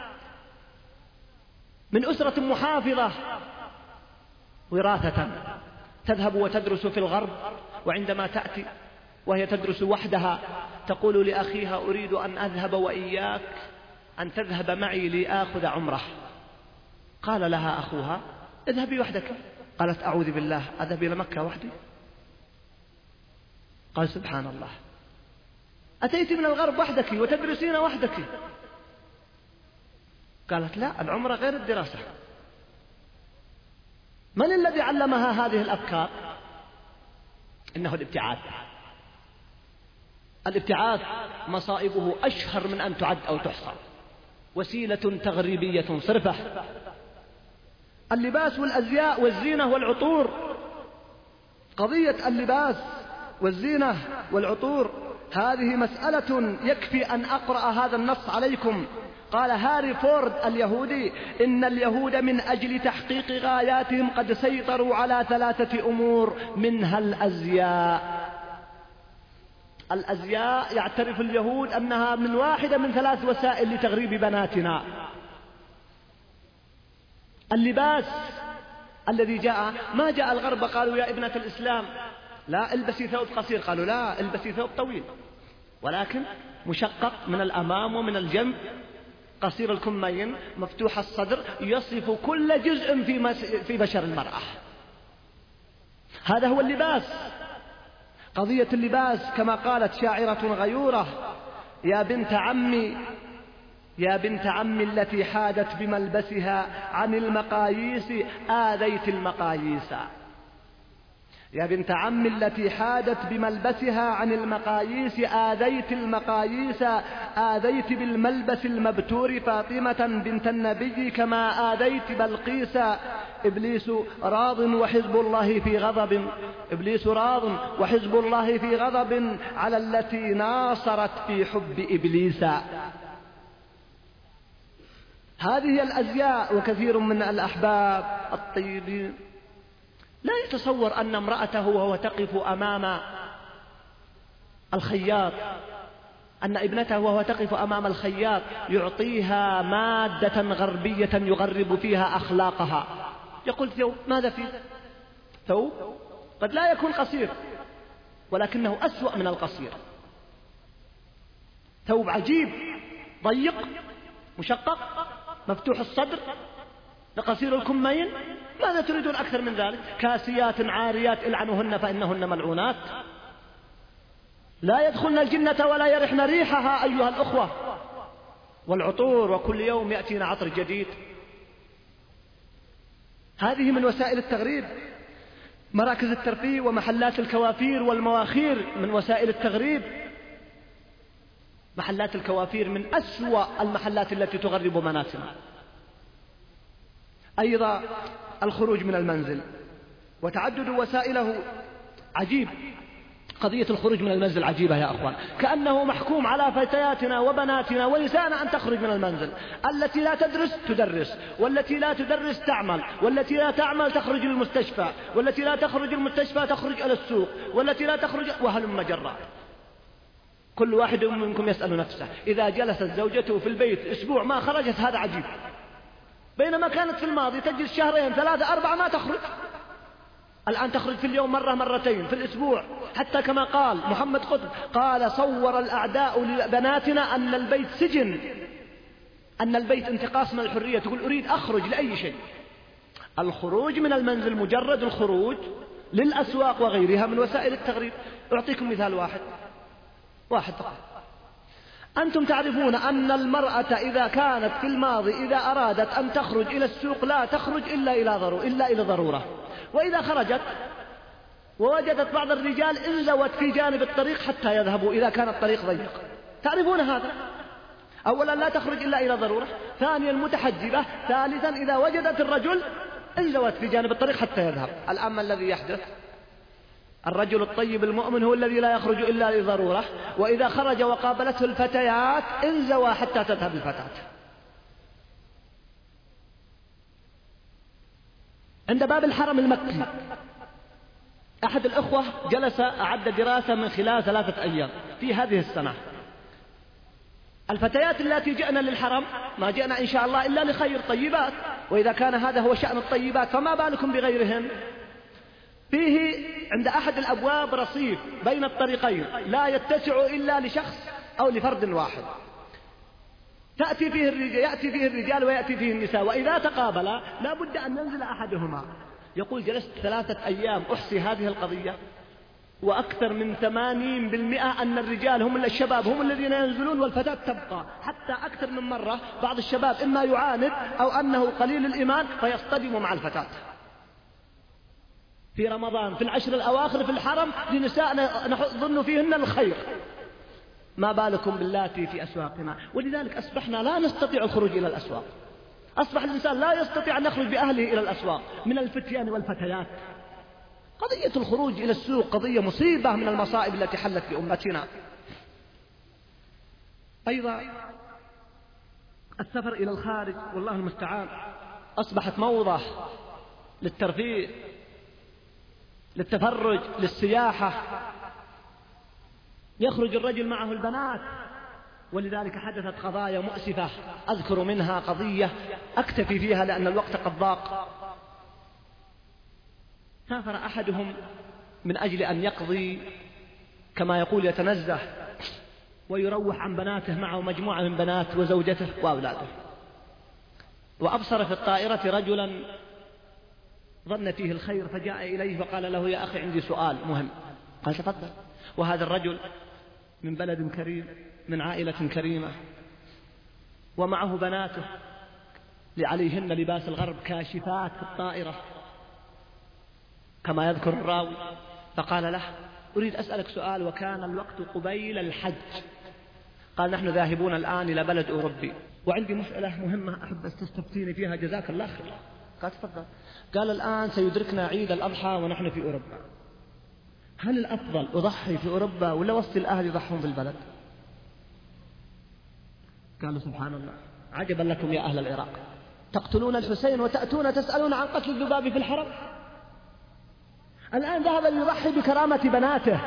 من أسرة محافظة وراثة تذهب وتدرس في الغرب، وعندما تأتي وهي تدرس وحدها تقول لأخيها أريد أن أذهب وإياك أن تذهب معي لآخذ عمره. قال لها أخوها اذهبي وحدك. قالت أعوذ بالله، أذهب إلى مكة وحدي؟ قال سبحان الله، أتيت من الغرب وحدك وتدرسين وحدك. قالت لا، العمرة غير الدراسة. من الذي علمها هذه الأفكار؟ إنه الابتعاث. الابتعاث مصائبه أشهر من أن تعد أو تحصى، وسيلة تغريبية صرفة. اللباس والأزياء والزينة والعطور، قضية اللباس والزينة والعطور هذه مسألة يكفي أن أقرأ هذا النص عليكم. قال هاري فورد اليهودي إن اليهود من أجل تحقيق غاياتهم قد سيطروا على ثلاثة أمور، منها الأزياء. الأزياء يعترف اليهود أنها من واحدة من ثلاث وسائل لتغريب بناتنا. اللباس الذي جاء، ما جاء الغرب قالوا يا ابنة الإسلام لا البسي ثوب قصير، قالوا لا البسي ثوب طويل، ولكن مشقق من الأمام ومن الجنب، قصير الكمين، مفتوح الصدر، يصف كل جزء في في بشر المرأة. هذا هو اللباس. قضية اللباس كما قالت شاعرة غيورة: يا بنت عمي يا بنت عمي التي حادت بملبسها عن المقاييس آذيت المقاييس. يا بنت عمي التي حادت بملبسها عن المقاييس آذيت المقاييس، آذيت بالملبس المبتور فاطمة بنت النبي كما آذيت بلقيس. إبليس راض وحزب الله في غضب، إبليس راض وحزب الله في غضب على التي ناصرت في حب إبليس. هذه الأزياء. وكثير من الأحباب الطيبين لا يتصور أن امرأته وهو تقف أمام الخياط، أن ابنته وهو تقف أمام الخياط يعطيها مادة غربية يغرب فيها أخلاقها. يقول ثوب، ماذا فيه؟ ثوب قد لا يكون قصير ولكنه أسوأ من القصير. ثوب عجيب ضيق مشقق مفتوح الصدر لقصير الكمين، ماذا تريدون أكثر من ذلك؟ كاسيات عاريات العنوهن فإنهن ملعونات، لا يدخلن الجنة ولا يرحن ريحها أيها الأخوة. والعطور، وكل يوم يأتينا عطر جديد. هذه من وسائل التغريب. مراكز الترفيه ومحلات الكوافير والمواخير من وسائل التغريب. محلات الكوافير من أسوأ المحلات التي تغرب مناسنا. أيضا الخروج من المنزل وتعدد وسائله عجيب. قضية الخروج من المنزل عجيبة يا أخوان، كأنه محكوم على فتياتنا وبناتنا ونساءنا أن تخرج من المنزل. التي لا تدرس تدرس، والتي لا تدرس تعمل، والتي لا تعمل تخرج للمستشفى، والتي لا تخرج المستشفى تخرج إلى السوق، والتي لا تخرج، وهلم جرا. كل واحد منكم يسأل نفسه إذا جلست زوجته في البيت أسبوع ما خرجت، هذا عجيب، بينما كانت في الماضي تجلس شهرين ثلاثة أربعة ما تخرج، الآن تخرج في اليوم مرة مرتين في الأسبوع. حتى كما قال محمد قطب، قال صور الأعداء لبناتنا أن البيت سجن، أن البيت انتقاص من الحرية. تقول أريد أخرج لأي شيء. الخروج من المنزل مجرد الخروج للأسواق وغيرها من وسائل التغريب. أعطيكم مثال واحد واحد فقط. أنتم تعرفون أن المرأة إذا كانت في الماضي إذا أرادت أن تخرج إلى السوق لا تخرج إلا إلى ضرورة إلا إلى ضرورة، وإذا خرجت ووجدت بعض الرجال انزوت في جانب الطريق حتى يذهبوا إذا كان الطريق ضيق. تعرفون هذا؟ أولا لا تخرج إلا إلى ضرورة، ثانيا متحجبة، ثالثا إذا وجدت الرجل انزوت في جانب الطريق حتى يذهب. الآن ما الذي يحدث؟ الرجل الطيب المؤمن هو الذي لا يخرج إلا لضرورة، وإذا خرج وقابلته الفتيات انزوى حتى تذهب الفتاة. عند باب الحرم المكي أحد الأخوة جلس أعد دراسة من خلال ثلاثة أيام في هذه السنة. الفتيات التي جئنا للحرم ما جئنا إن شاء الله إلا لخير، طيبات، وإذا كان هذا هو شأن الطيبات فما بالكم بغيرهن. فيه عند أحد الأبواب رصيف بين الطريقين لا يتسع إلا لشخص أو لفرد واحد، تأتي فيه الرجال يأتي فيه الرجال ويأتي فيه النساء، وإذا تقابلا لا بد أن ينزل أحدهما. يقول جلست ثلاثة أيام أحصي هذه القضية، وأكثر من ثمانين بالمئة أن الرجال هم الشباب هم الذين ينزلون والفتاة تبقى. حتى أكثر من مرة بعض الشباب إما يعاند أو أنه قليل الإيمان فيصطدم مع الفتاة. في رمضان في العشر الأواخر في الحرم لنساء نظن فيهن الخير، ما بالكم باللاتي في أسواقنا. ولذلك أصبحنا لا نستطيع الخروج إلى الأسواق. أصبح الإنسان لا يستطيع أن يخرج بأهله إلى الأسواق من الفتيان والفتيات. قضية الخروج إلى السوق قضية مصيبة من المصائب التي حلت بأمتنا. أيضا السفر إلى الخارج والله المستعان أصبحت موضة للترفيه، للتفرج، للسياحة. يخرج الرجل معه البنات. ولذلك حدثت قضايا مؤسفة أذكر منها قضية أكتفي فيها لأن الوقت قد ضاق. سافر أحدهم من أجل أن يقضي كما يقول يتنزه ويروح عن بناته معه مجموعة من بنات وزوجته وأولاده، وأبصر في الطائرة رجلا ظن فيه الخير فجاء إليه وقال له يا أخي عندي سؤال مهم. قال تفضل. وهذا الرجل من بلد كريم من عائلة كريمة ومعه بناته عليهن لباس الغرب كاشفات في الطائرة كما يذكر الراوي. فقال له أريد أسألك سؤال وكان الوقت قبيل الحج. قال نحن ذاهبون الآن إلى بلد أوروبي وعندي مسألة مهمة أحب أن تستفتيني فيها جزاك الله خير. قال تفضل. قال الآن سيدركنا عيد الأضحى ونحن في أوروبا، هل الأفضل أضحي في أوروبا ولا وسط الأهل يضحون في البلد؟ قالوا سبحان الله عجبا لكم يا أهل العراق، تقتلون الحسين وتأتون تسألون عن قتل الذباب في الحرم. الآن ذهب ليضحي بكرامة بناته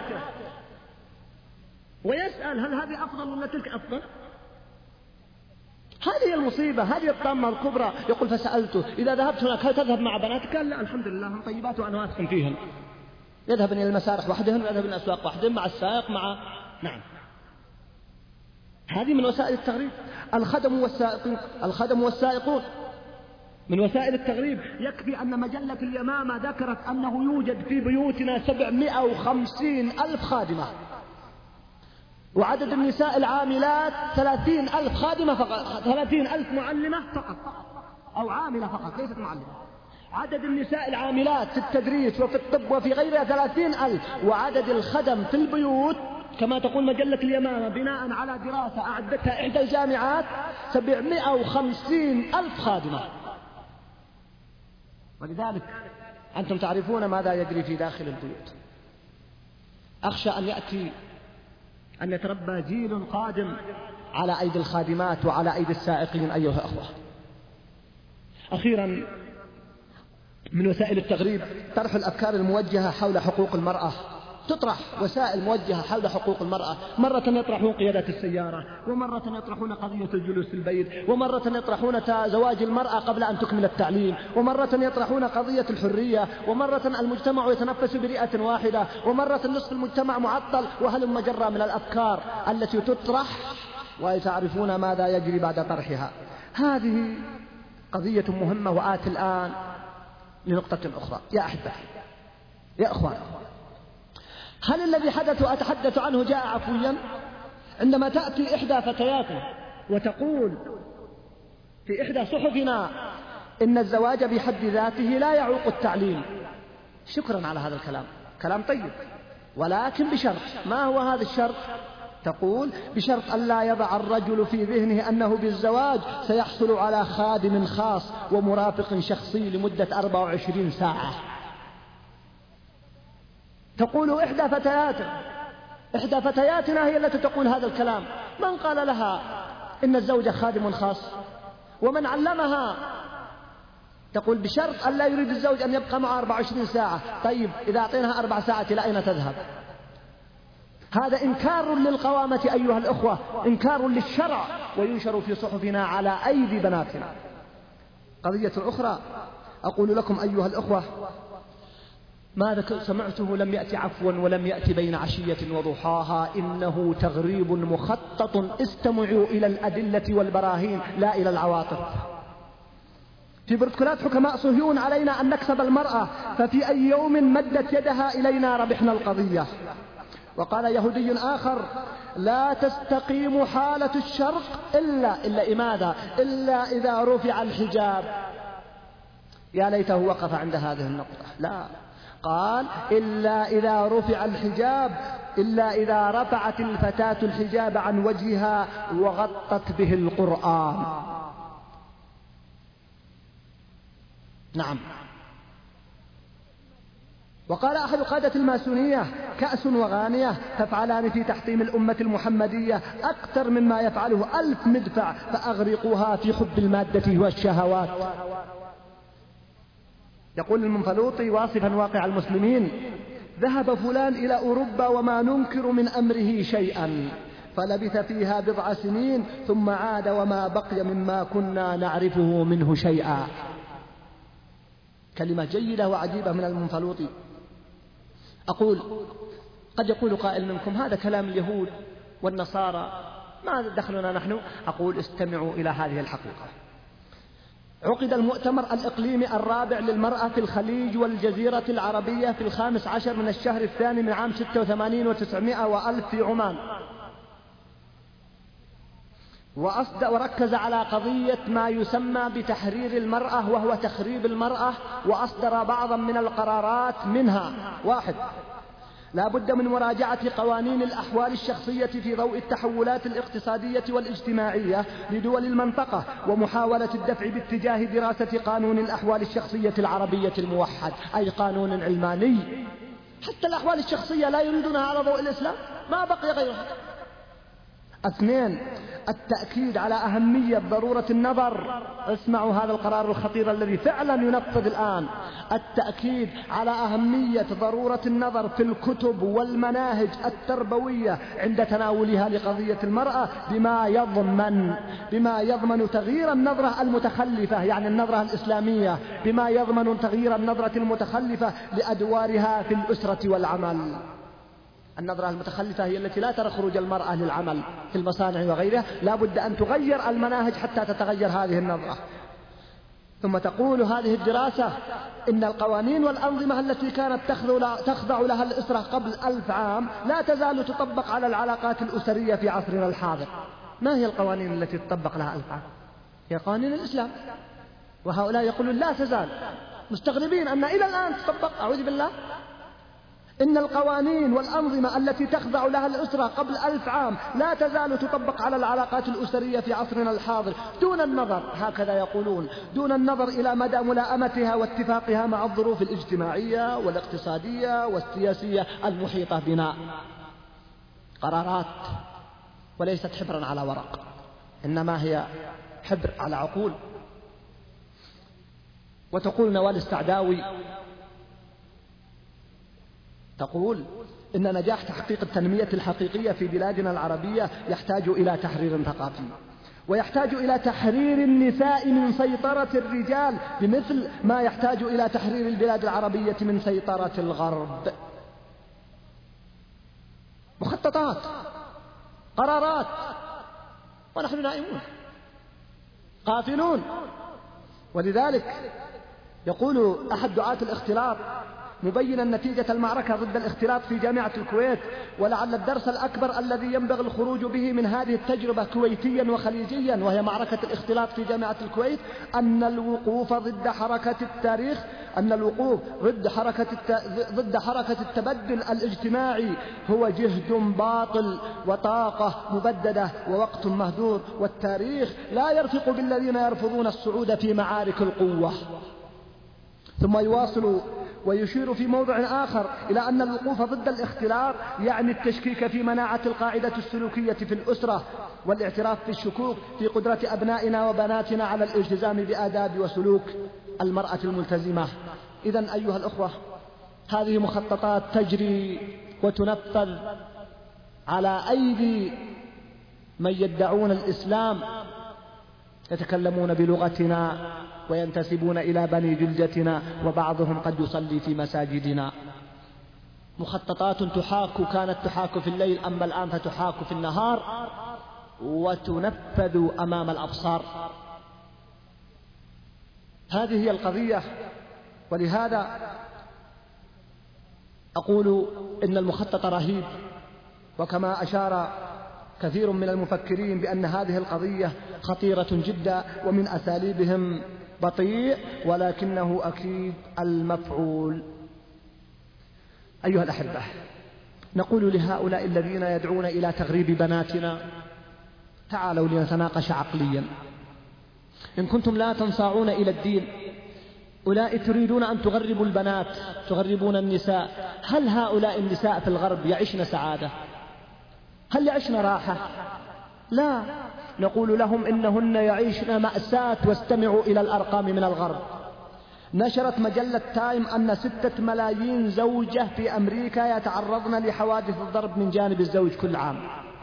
ويسأل هل هذه أفضل ولا تلك أفضل؟ هذه المصيبة، هذه الطامة الكبرى. يقول فسألته إذا ذهبت هناك هل تذهب مع بناتك؟ قال لا الحمد لله هم طيبات وأنا واثق فيهن، يذهبن إلى المسارح وحدهن ويذهبن إلى الأسواق وحدهن مع السائق مع نعم. هذه من وسائل التغريب. الخدم والسائقون الخدم والسائقون من وسائل التغريب. يكفي أن مجلة اليمامة ذكرت أنه يوجد في بيوتنا سبعمائة وخمسين ألف خادمة، وعدد النساء العاملات ثلاثين ألف خادمة فقط، ثلاثين ألف معلمة فقط أو عاملة فقط ليست معلمة. عدد النساء العاملات في التدريس وفي الطب وفي غيرها ثلاثين ألف، وعدد الخدم في البيوت كما تقول مجلة اليمامة بناء على دراسة أعدتها إحدى الجامعات سبعمائة وخمسين ألف خادمة. ولذلك أنتم تعرفون ماذا يجري في داخل البيوت. أخشى أن يأتي أن يتربى جيل قادم على أيدي الخادمات وعلى أيدي السائقين أيها الأخوة. أخيرا من وسائل التغريب طرح الأفكار الموجهة حول حقوق المرأة. تطرح وسائل موجهة حول حقوق المرأة، مرة يطرحون قيادة السيارة، ومرة يطرحون قضية الجلوس في البيت، ومرة يطرحون زواج المرأة قبل أن تكمل التعليم، ومرة يطرحون قضية الحرية، ومرة المجتمع يتنفس برئة واحدة، ومرة نصف المجتمع معطل، وهل مجرى من الأفكار التي تطرح ويتعرفون ماذا يجري بعد طرحها. هذه قضية مهمة. وآتي الآن لنقطة أخرى. يا أحبتي يا أخوان، هل الذي حدث وأتحدث عنه جاء عفويا؟ عندما تأتي إحدى فتياتنا وتقول في إحدى صحفنا إن الزواج بحد ذاته لا يعوق التعليم، شكرا على هذا الكلام، كلام طيب، ولكن بشرط. ما هو هذا الشرط؟ تقول بشرط أن لا يضع الرجل في ذهنه أنه بالزواج سيحصل على خادم خاص ومرافق شخصي لمدة أربع وعشرين ساعة. تقول إحدى فتياتنا إحدى فتياتنا هي التي تقول هذا الكلام. من قال لها إن الزوج خادم خاص؟ ومن علمها؟ تقول بشرط أن لا يريد الزوج أن يبقى معه أربع وعشرين ساعة. طيب إذا أعطيناها أربع ساعات إلى أين تذهب؟ هذا إنكار للقوامة أيها الأخوة، إنكار للشرع، وينشر في صحفنا على أيدي بناتنا. قضية أخرى أقول لكم أيها الأخوة، ماذا سمعته لم يأتي عفوا ولم يأتي بين عشية وضحاها، إنه تغريب مخطط. استمعوا إلى الأدلة والبراهين لا إلى العواطف. في بروتوكولات حكماء صهيون علينا أن نكسب المرأة، ففي أي يوم مدت يدها إلينا ربحنا القضية. وقال يهودي آخر لا تستقيم حالة الشرق إلا إلا إماذا إلا إذا رفع الحجاب. يا ليته وقف عند هذه النقطة. لا، قال إلا إذا رفع الحجاب، إلا إذا رفعت الفتاة الحجاب عن وجهها وغطت به القرآن. نعم. وقال أحد قادة الماسونية كأس وغانية تفعلان في تحطيم الأمة المحمدية أكثر مما يفعله ألف مدفع، فأغرقوها في حب المادة والشهوات. يقول المنفلوطي واصفا واقع المسلمين ذهب فلان إلى أوروبا وما ننكر من أمره شيئا، فلبث فيها بضع سنين ثم عاد وما بقي مما كنا نعرفه منه شيئا. كلمة جيدة وعجيبة من المنفلوطي. أقول قد يقول قائل منكم هذا كلام اليهود والنصارى، ما دخلنا نحن؟ أقول استمعوا إلى هذه الحقيقة. عقد المؤتمر الإقليمي الرابع للمرأة في الخليج والجزيرة العربية في الخامس عشر من الشهر الثاني من عام ستة وثمانين وتسعمائة وألف في عمان، وركز على قضية ما يسمى بتحرير المرأة وهو تخريب المرأة، وأصدر بعضا من القرارات منها: واحد، لا بد من مراجعة قوانين الأحوال الشخصية في ضوء التحولات الاقتصادية والاجتماعية لدول المنطقة، ومحاولة الدفع باتجاه دراسة قانون الأحوال الشخصية العربية الموحد، أي قانون علماني. حتى الأحوال الشخصية لا يريدونها على ضوء الإسلام، ما بقي غيرها. اثنين، التأكيد على أهمية ضرورة النظر. اسمعوا هذا القرار الخطير الذي فعلا ينفذ الآن. التأكيد على أهمية ضرورة النظر في الكتب والمناهج التربوية عند تناولها لقضية المرأة بما يضمن بما يضمن تغيير النظرة المتخلفة، يعني النظرة الإسلامية، بما يضمن تغيير النظرة المتخلفة لأدوارها في الأسرة والعمل. النظرة المتخلفة هي التي لا ترى خروج المرأة للعمل في المصانع وغيرها، لا بد أن تغير المناهج حتى تتغير هذه النظرة. ثم تقول هذه الدراسة إن القوانين والأنظمة التي كانت تخضع لها الأسرة قبل ألف عام لا تزال تطبق على العلاقات الأسرية في عصرنا الحاضر. ما هي القوانين التي تطبق لها ألف عام؟ هي قوانين الإسلام، وهؤلاء يقولون لا تزال، مستغربين أن إلى الآن تطبق. أعوذ بالله. إن القوانين والأنظمة التي تخضع لها الأسرة قبل ألف عام لا تزال تطبق على العلاقات الأسرية في عصرنا الحاضر، دون النظر، هكذا يقولون، دون النظر إلى مدى ملائمتها واتفاقها مع الظروف الاجتماعية والاقتصادية والسياسية المحيطة بنا. قرارات وليست حبرا على ورق، إنما هي حبر على عقول. وتقول نوال السعداوي، تقول إن نجاح تحقيق التنمية الحقيقية في بلادنا العربية يحتاج إلى تحرير ثقافي، ويحتاج إلى تحرير النساء من سيطرة الرجال بمثل ما يحتاج إلى تحرير البلاد العربية من سيطرة الغرب. مخططات، قرارات، ونحن نائمون غافلون. ولذلك يقول أحد دعاة الاختلاط مبينا نتيجة المعركة ضد الاختلاط في جامعة الكويت: ولعل الدرس الأكبر الذي ينبغي الخروج به من هذه التجربة كويتيا وخليجيا، وهي معركة الاختلاط في جامعة الكويت، أن الوقوف ضد حركة التاريخ أن الوقوف ضد حركة الت... ضد حركة التبدل الاجتماعي هو جهد باطل وطاقة مبددة ووقت مهدور، والتاريخ لا يرفق بالذين يرفضون الصعود في معارك القوة. ثم يواصل ويشير في موضع آخر إلى أن الوقوف ضد الاختلاط يعني التشكيك في مناعة القاعدة السلوكية في الأسرة، والاعتراف بالشكوك في قدرة أبنائنا وبناتنا على الالتزام بآداب وسلوك المرأة الملتزمة. إذن أيها الأخوة، هذه مخططات تجري وتنفذ على أيدي من يدعون الإسلام، يتكلمون بلغتنا وينتسبون إلى بني جلدتنا، وبعضهم قد يصلي في مساجدنا. مخططات تحاك، كانت تحاك في الليل، أما الآن فتحاك في النهار وتنفذ أمام الأبصار. هذه هي القضية. ولهذا أقول إن المخطط رهيب، وكما أشار كثير من المفكرين بأن هذه القضية خطيرة جدا، ومن أساليبهم بطيء ولكنه أكيد المفعول. أيها الأحبة، نقول لهؤلاء الذين يدعون إلى تغريب بناتنا: تعالوا لنتناقش عقليا. إن كنتم لا تنصاعون إلى الدين، أولئك تريدون أن تغربوا البنات، تغربون النساء. هل هؤلاء النساء في الغرب يعيشن سعادة؟ هل يعيشن راحة؟ لا، نقول لهم إنهن يعيشن مأساة. واستمعوا إلى الأرقام من الغرب. نشرت مجلة تايم أن ستة ملايين زوجة في أمريكا يتعرضن لحوادث الضرب من جانب الزوج كل عام.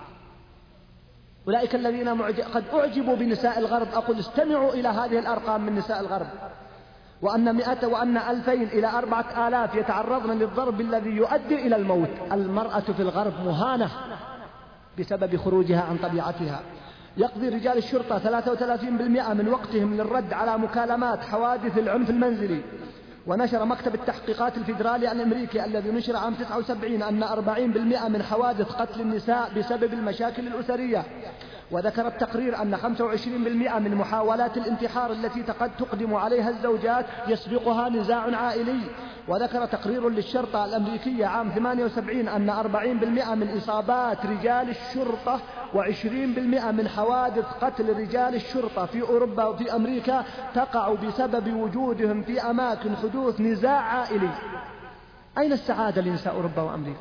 أولئك الذين معج... قد أعجبوا بنساء الغرب أقول استمعوا إلى هذه الأرقام من نساء الغرب، وأن مئة وأن ألفين إلى أربعة آلاف يتعرضن للضرب الذي يؤدي إلى الموت. المرأة في الغرب مهانة بسبب خروجها عن طبيعتها. يقضي رجال الشرطة ثلاثة وثلاثين بالمئة من وقتهم للرد على مكالمات حوادث العنف المنزلي. ونشر مكتب التحقيقات الفيدرالي الأمريكي الذي نشر عام تسعة وسبعين أن أربعين بالمئة من حوادث قتل النساء بسبب المشاكل الأسرية. وذكر التقرير أن خمسة وعشرين بالمئة من محاولات الانتحار التي قد تقدم عليها الزوجات يسبقها نزاع عائلي. وذكر تقرير للشرطة الأمريكية عام ثمانية وسبعين أن أربعين بالمئة من إصابات رجال الشرطة وعشرين بالمئة من حوادث قتل رجال الشرطة في أوروبا وفي أمريكا تقع بسبب وجودهم في أماكن حدوث نزاع عائلي. أين السعادة لنساء أوروبا وأمريكا؟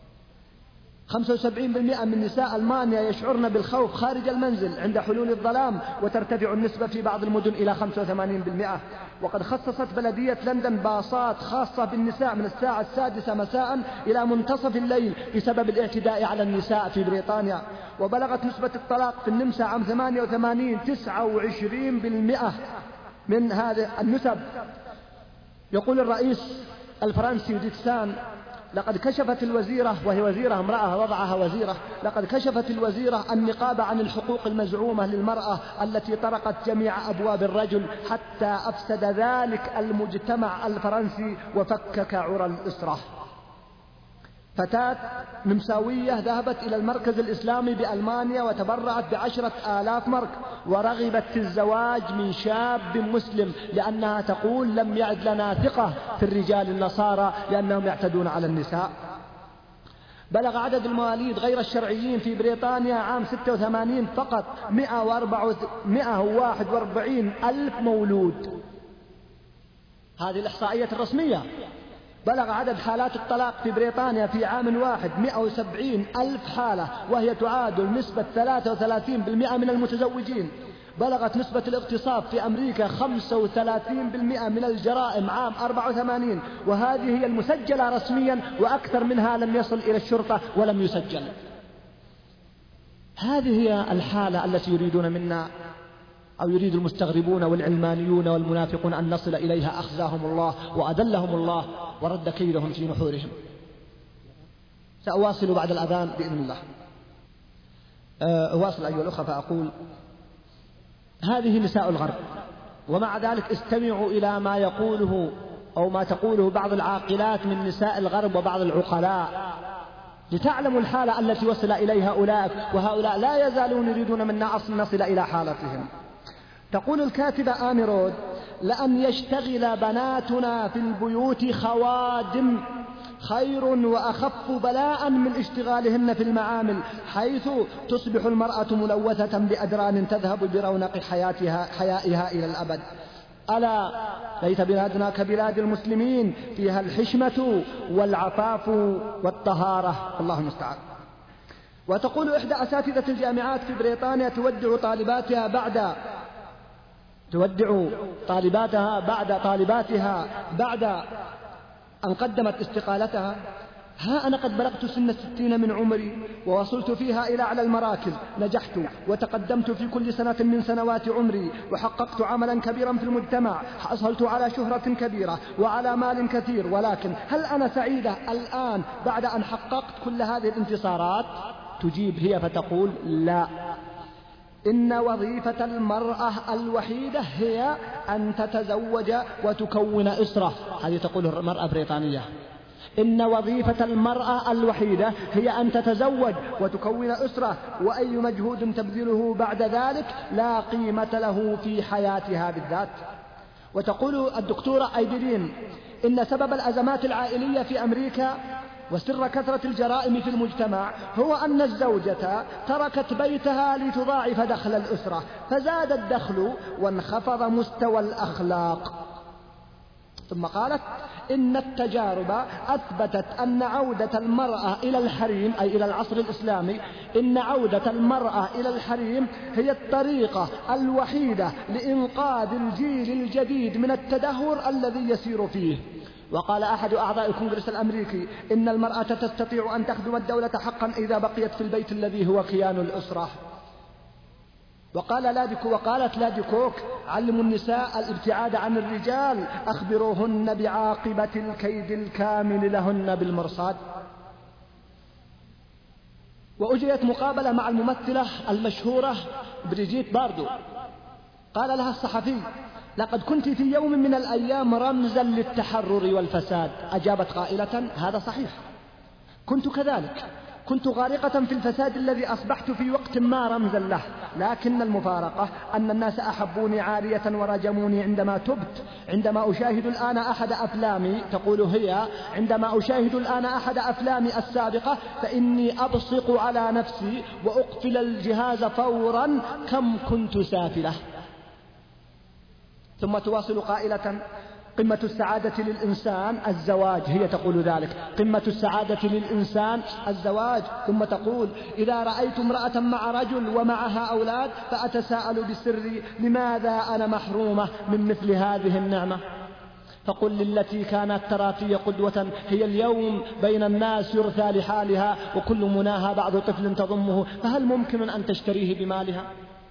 خمسة وسبعين بالمئة من نساء ألمانيا يشعرن بالخوف خارج المنزل عند حلول الظلام، وترتفع النسبة في بعض المدن إلى خمسة وثمانين بالمئة. وقد خصصت بلدية لندن باصات خاصة بالنساء من الساعة السادسة مساء إلى منتصف الليل بسبب الاعتداء على النساء في بريطانيا. وبلغت نسبة الطلاق في النمسا عام ثمانية وثمانين تسعة وعشرين بالمئة من هذه النسب. يقول الرئيس الفرنسي ديتسان: لقد كشفت الوزيرة، وهي وزيرة امرأة وضعها وزيرة، لقد كشفت الوزيرة النقاب عن الحقوق المزعومة للمرأة التي طرقت جميع أبواب الرجل حتى أفسد ذلك المجتمع الفرنسي وفكك عرى الأسرة. فتاة نمساوية ذهبت إلى المركز الإسلامي بألمانيا وتبرعت بعشرة آلاف مرك، ورغبت في الزواج من شاب مسلم لأنها تقول: لم يعد لنا ثقة في الرجال النصارى لأنهم يعتدون على النساء. بلغ عدد المواليد غير الشرعيين في بريطانيا عام ستة وثمانين فقط مئة وواحد وأربعين ألف مولود. هذه الإحصائية الرسمية. بلغ عدد حالات الطلاق في بريطانيا في عام واحد مئة وسبعين ألف حالة، وهي تعادل نسبة ثلاثة وثلاثين بالمئة من المتزوجين. بلغت نسبة الاغتصاب في أمريكا خمسة وثلاثين بالمئة من الجرائم عام أربعة وثمانين، وهذه هي المسجلة رسميا، وأكثر منها لم يصل إلى الشرطة ولم يسجل. هذه هي الحالة التي يريدون منا، أو يريد المستغربون والعلمانيون والمنافقون أن نصل إليها. أخزاهم الله وأذلهم الله ورد كيدهم في نحورهم. سأواصل بعد الأذان بإذن الله. أواصل أيها الأخوة فأقول: هذه نساء الغرب، ومع ذلك استمعوا إلى ما يقوله أو ما تقوله بعض العاقلات من نساء الغرب وبعض العقلاء لتعلموا الحالة التي وصل إليها أولئك، وهؤلاء لا يزالون يريدون منا أصل نصل إلى حالتهم. تقول الكاتبة آمي رود: لأن يشتغل بناتنا في البيوت خوادم خير وأخف بلاء من اشتغالهن في المعامل، حيث تصبح المرأة ملوثة بأدران تذهب برونق حياتها حيائها إلى الأبد. ألا ليت بلادنا كبلاد المسلمين فيها الحشمة والعفاف والطهارة، الله المستعان. وتقول إحدى أساتذة الجامعات في بريطانيا تودع طالباتها بعد تودع طالباتها بعد طالباتها بعد أن قدمت استقالتها: ها أنا قد بلغت سن الستين من عمري ووصلت فيها إلى أعلى المراكز، نجحت وتقدمت في كل سنة من سنوات عمري، وحققت عملا كبيرا في المجتمع، حصلت على شهرة كبيرة وعلى مال كثير، ولكن هل أنا سعيدة الآن بعد أن حققت كل هذه الانتصارات؟ تجيب هي فتقول: لا، إن وظيفة المرأة الوحيدة هي أن تتزوج وتكون أسرة. هذه تقول المرأة البريطانية: إن وظيفة المرأة الوحيدة هي أن تتزوج وتكون أسرة، وأي مجهود تبذله بعد ذلك لا قيمة له في حياتها بالذات. وتقول الدكتورة أيدرين: إن سبب الأزمات العائلية في أمريكا وسر كثرة الجرائم في المجتمع هو أن الزوجة تركت بيتها لتضاعف دخل الأسرة، فزاد الدخل وانخفض مستوى الأخلاق. ثم قالت إن التجارب أثبتت أن عودة المرأة إلى الحريم، أي إلى العصر الإسلامي، إن عودة المرأة إلى الحريم هي الطريقة الوحيدة لإنقاذ الجيل الجديد من التدهور الذي يسير فيه. وقال أحد أعضاء الكونغرس الأمريكي إن المرأة تستطيع أن تخدم الدولة حقا إذا بقيت في البيت الذي هو كيان الأسرة. وقال لاديكو وقالت لادي كوك علموا النساء الابتعاد عن الرجال، أخبروهن بعاقبة الكيد الكامل لهن بالمرصاد. وأجريت مقابلة مع الممثلة المشهورة بريجيت باردو. قال لها الصحفي لقد كنت في يوم من الأيام رمزا للتحرر والفساد. أجابت قائلة هذا صحيح، كنت كذلك، كنت غارقة في الفساد الذي أصبحت في وقت ما رمزا له، لكن المفارقة أن الناس أحبوني عارية ورجموني عندما تبت. عندما أشاهد الآن أحد أفلامي، تقول هي، عندما أشاهد الآن أحد أفلامي السابقة فإني أبصق على نفسي وأقفل الجهاز فورا كم كنت سافلة. ثم تواصل قائلة قمة السعادة للإنسان الزواج، هي تقول ذلك، قمة السعادة للإنسان الزواج. ثم تقول إذا رأيت امرأة مع رجل ومعها أولاد فأتساءل بسري لماذا أنا محرومة من مثل هذه النعمة. فقل للتي كانت ترى في قدوة هي اليوم بين الناس يرثى لحالها وكل مناها بعض طفل تضمه، فهل ممكن أن تشتريه بمالها؟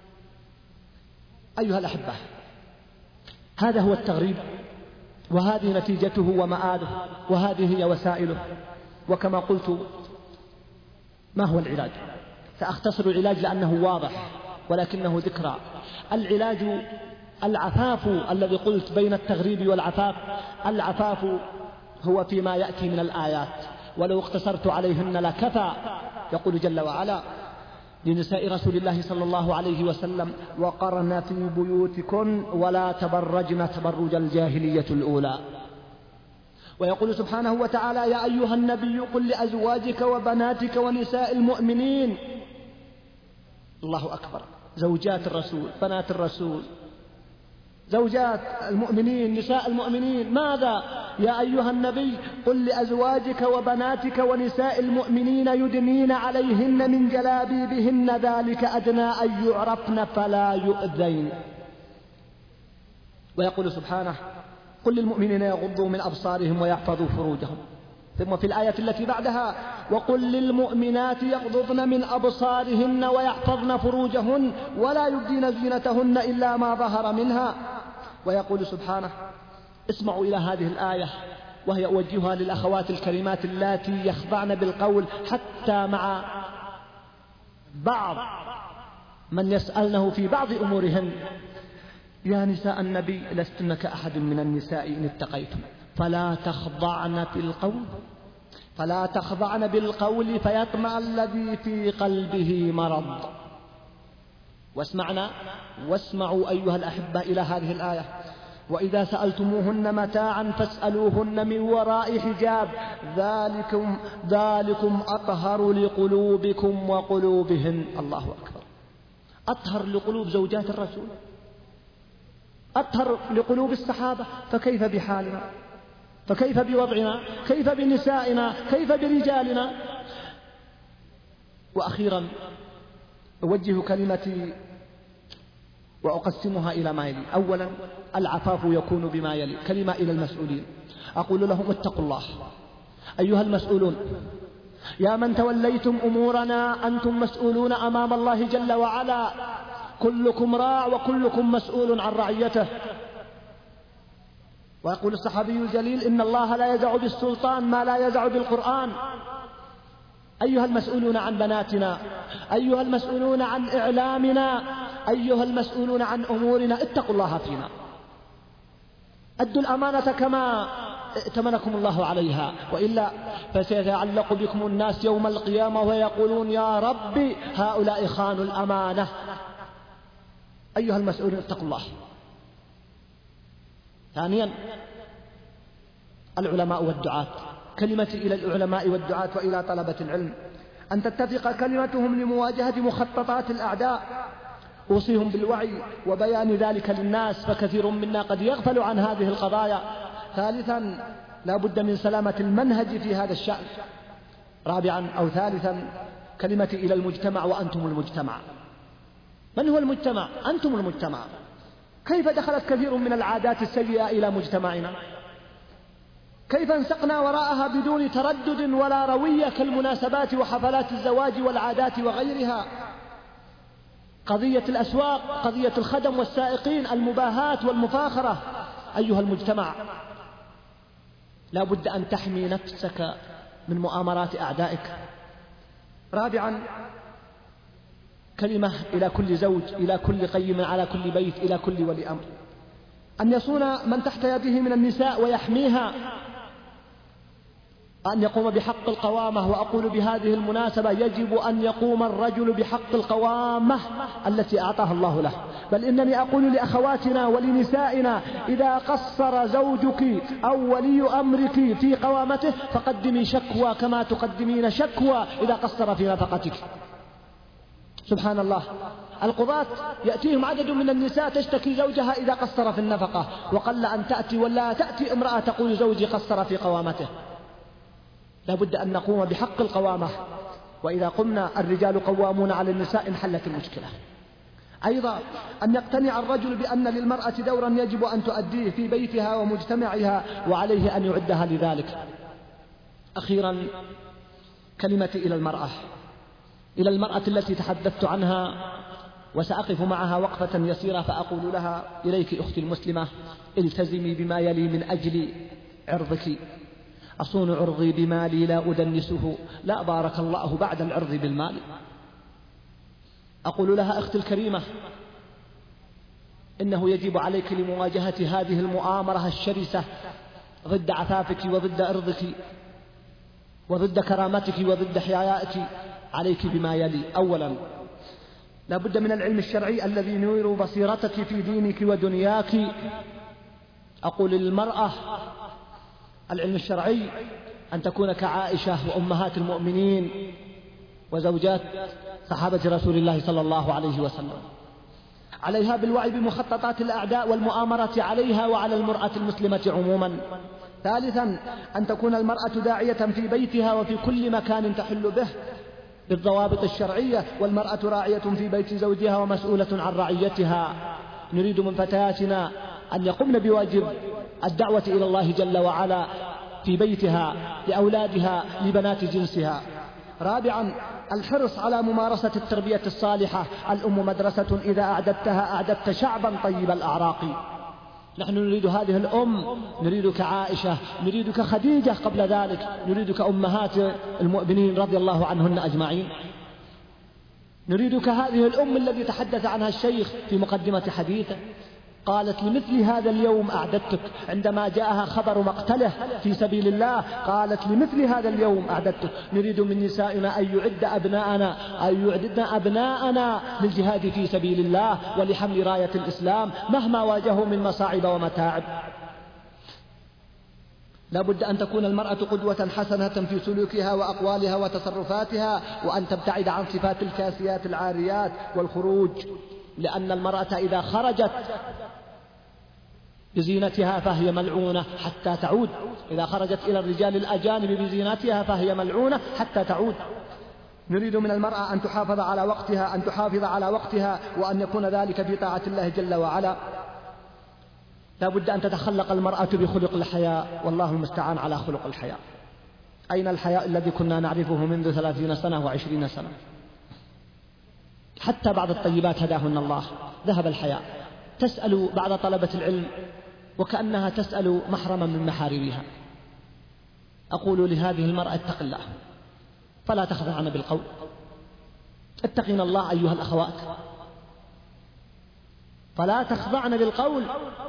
أيها الأحبة، هذا هو التغريب، وهذه نتيجته ومآله، وهذه هي وسائله. وكما قلت، ما هو العلاج؟ سأختصر العلاج لأنه واضح ولكنه ذكرى. العلاج العفاف الذي قلت بين التغريب والعفاف. العفاف هو فيما يأتي من الآيات، ولو اقتصرت عليهن لكفى. يقول جل وعلا لنساء رسول الله صلى الله عليه وسلم وقرن في بيوتكن ولا تبرجن تبرج الجاهلية الأولى. ويقول سبحانه وتعالى يا أيها النبي قل لأزواجك وبناتك ونساء المؤمنين. الله أكبر، زوجات الرسول، بنات الرسول، زوجات المؤمنين، نساء المؤمنين. ماذا؟ يا أيها النبي قل لأزواجك وبناتك ونساء المؤمنين يدنين عليهن من جلابيبهن ذلك أدنى أن يعرفن فلا يؤذين. ويقول سبحانه قل للمؤمنين يغضوا من أبصارهم ويحفظوا فروجهم. ثم في الآية التي بعدها وقل للمؤمنات يغضضن من أبصارهن ويحفظن فروجهن ولا يبدين زينتهن إلا ما ظهر منها. ويقول سبحانه اسمعوا إلى هذه الآية وهي أوجهها للأخوات الكريمات اللاتي يخضعن بالقول حتى مع بعض من يسألنه في بعض أمورهن. يا نساء النبي لستن كأحد من النساء إن اتقيتم فلا تخضعن في القول فلا تخضعن بالقول فيطمع الذي في قلبه مرض. واسمعنا واسمعوا أيها الأحبة إلى هذه الآية وإذا سألتموهن متاعا فاسألوهن من وراء حجاب ذلكم, ذلكم أطهر لقلوبكم وقلوبهن. الله أكبر، أطهر لقلوب زوجات الرسول، أطهر لقلوب الصحابة، فكيف بحالنا؟ فكيف بوضعنا؟ كيف بنسائنا؟ كيف برجالنا؟ وأخيرا أوجه كلمتي وأقسمها إلى ما يلي. أولا العفاف يكون بما يلي. كلمة إلى المسؤولين، أقول لهم اتقوا الله أيها المسؤولون، يا من توليتم أمورنا أنتم مسؤولون أمام الله جل وعلا، كلكم راع وكلكم مسؤول عن رعيته. ويقول الصحابي الجليل إن الله لا يزع بالسلطان ما لا يزع بالقرآن. أيها المسؤولون عن بناتنا، أيها المسؤولون عن إعلامنا، أيها المسؤولون عن أمورنا، اتقوا الله فينا، أدوا الأمانة كما ائتمنكم الله عليها، وإلا فسيتعلق بكم الناس يوم القيامة ويقولون يا ربي هؤلاء خانوا الأمانة. أيها المسؤولون اتقوا الله. ثانيا العلماء والدعاة. كلمتي إلى العلماء والدعاة وإلى طلبة العلم أن تتفق كلمتهم لمواجهة مخططات الأعداء. أوصيهم بالوعي وبيان ذلك للناس، فكثير منا قد يغفل عن هذه القضايا. ثالثا لا بد من سلامة المنهج في هذا الشأن. رابعا أو ثالثا كلمتي إلى المجتمع وأنتم المجتمع. من هو المجتمع؟ أنتم المجتمع. كيف دخلت كثير من العادات السيئة إلى مجتمعنا؟ كيف انسقنا وراءها بدون تردد ولا روية كالمناسبات وحفلات الزواج والعادات وغيرها؟ قضية الأسواق، قضية الخدم والسائقين، المباهات والمفاخرة. أيها المجتمع، لا بد أن تحمي نفسك من مؤامرات أعدائك. رابعا كلمة إلى كل زوج، إلى كل قيم على كل بيت، إلى كل ولي أمر، أن يصون من تحت يده من النساء ويحميها، أن يقوم بحق القوامة. وأقول بهذه المناسبة يجب أن يقوم الرجل بحق القوامة التي أعطاها الله له. بل إنني أقول لأخواتنا ولنسائنا: إذا قصر زوجك أو ولي أمرك في قوامته فقدمي شكوى كما تقدمين شكوى إذا قصر في نفقتك. سبحان الله، القضاة يأتيهم عدد من النساء تشتكي زوجها إذا قصر في النفقة، وقل أن تأتي ولا تأتي امرأة تقول زوجي قصر في قوامته. لا بد أن نقوم بحق القوامة، وإذا قمنا الرجال قوامون على النساء انحلت المشكلة. أيضا أن يقتنع الرجل بأن للمرأة دورا يجب أن تؤديه في بيتها ومجتمعها، وعليه أن يعدها لذلك. أخيرا كلمتي إلى المرأة، إلى المرأة التي تحدثت عنها، وسأقف معها وقفة يسيرة فأقول لها: إليك أختي المسلمة، التزمي بما يلي من أجل عرضك. أصون عرضي بمالي لا أدنسه، لا بارك الله بعد العرض بالمال. أقول لها: أختي الكريمة، إنه يجب عليك لمواجهة هذه المؤامرة الشرسة ضد عفافك وضد عرضك وضد كرامتك وضد حيائك، عليك بما يلي. أولا، لا بد من العلم الشرعي الذي ينير بصيرتك في دينك ودنياك. أقول للمرأة: العلم الشرعي أن تكون كعائشة وأمهات المؤمنين وزوجات صحابة رسول الله صلى الله عليه وسلم. عليها بالوعي بمخططات الأعداء والمؤامرة عليها وعلى المرأة المسلمة عموما. ثالثا، أن تكون المرأة داعية في بيتها وفي كل مكان تحل به بالضوابط الشرعية، والمرأة راعية في بيت زوجها ومسؤولة عن رعيتها. نريد من فتياتنا أن يقمن بواجب الدعوة إلى الله جل وعلا في بيتها، لأولادها، لبنات جنسها. رابعا، الحرص على ممارسة التربية الصالحة. الأم مدرسة، إذا أعددتها أعددت شعبا طيب الأعراق. نحن نريد هذه الأم، نريد كعائشة، نريد كخديجة قبل ذلك، نريد كأمهات المؤمنين رضي الله عنهن أجمعين. نريد كهذه الأم الذي تحدث عنها الشيخ في مقدمة حديثه، قالت: لمثل هذا اليوم أعددتك. عندما جاءها خبر مقتله في سبيل الله قالت: لمثل هذا اليوم أعددتك. نريد من نسائنا أن يعد أبناءنا أن يعددن أبناءنا للجهاد في سبيل الله ولحمل راية الإسلام مهما واجهوا من مصاعب ومتاعب. لا بد أن تكون المرأة قدوة حسنة في سلوكها وأقوالها وتصرفاتها، وأن تبتعد عن صفات الكاسيات العاريات والخروج، لأن المرأة إذا خرجت بزينتها فهي ملعونة حتى تعود. إذا خرجت إلى الرجال الأجانب بزينتها فهي ملعونة حتى تعود. نريد من المرأة أن تحافظ على وقتها أن تحافظ على وقتها وأن يكون ذلك في طاعة الله جل وعلا. لا بد أن تتخلق المرأة بخلق الحياء، والله المستعان على خلق الحياء. أين الحياء الذي كنا نعرفه منذ ثلاثين سنة وعشرين سنة؟ حتى بعض الطيبات هداهن الله ذهب الحياء. تسأل بعض طلبة العلم وكأنها تسأل محرما من محارمها. أقول لهذه المرأة: اتق الله، فلا تخضعن بالقول، اتقين الله أيها الأخوات، فلا تخضعن بالقول.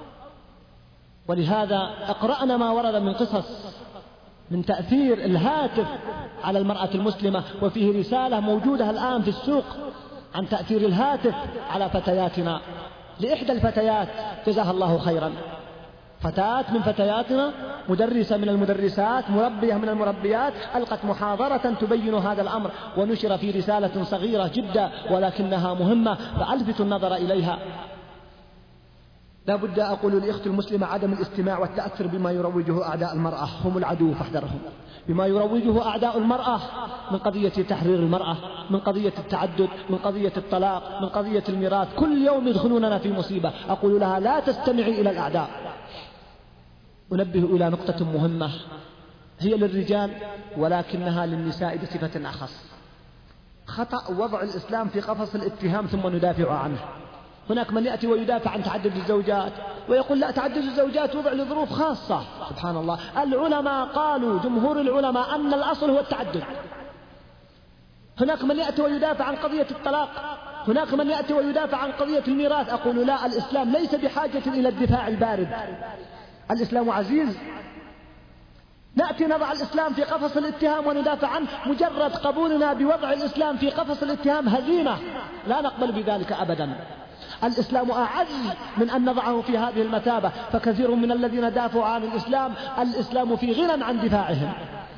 ولهذا أقرأنا ما ورد من قصص من تأثير الهاتف على المرأة المسلمة، وفيه رسالة موجودة الآن في السوق عن تأثير الهاتف على فتياتنا. لإحدى الفتيات جزاها الله خيرا، فتاة من فتياتنا، مدرسة من المدرسات، مربية من المربيات، ألقت محاضرة تبين هذا الأمر، ونشر في رسالة صغيرة جدا ولكنها مهمة، فألفت النظر إليها. لا بد أقول لأخت المسلمة عدم الاستماع والتأثر بما يروجه أعداء المرأة، هم العدو فاحذرهم. بما يروجه أعداء المرأة من قضية تحرير المرأة، من قضية التعدد، من قضية الطلاق، من قضية الميراث، كل يوم يدخلوننا في مصيبة. أقول لها لا تستمعي إلى الأعداء. أنبه إلى نقطة مهمة هي للرجال ولكنها للنساء بصفة أخص. خطأ وضع الإسلام في قفص الاتهام ثم ندافع عنه. هناك من يأتي ويدافع عن تعدد الزوجات ويقول لا، تعدد الزوجات وضع لظروف خاصة. سبحان الله، العلماء قالوا، جمهور العلماء، أن الأصل هو التعدد. هناك من يأتي ويدافع عن قضية الطلاق، هناك من يأتي ويدافع عن قضية الميراث. أقول لا، الإسلام ليس بحاجة إلى الدفاع البارد، الإسلام عزيز. نأتي نضع الإسلام في قفص الاتهام وندافع عنه، مجرد قبولنا بوضع الإسلام في قفص الاتهام هزيمة، لا نقبل بذلك أبدا. الإسلام أعز من أن نضعه في هذه المثابة، فكثير من الذين دافعوا عن الإسلام الإسلام في غنى عن دفاعهم.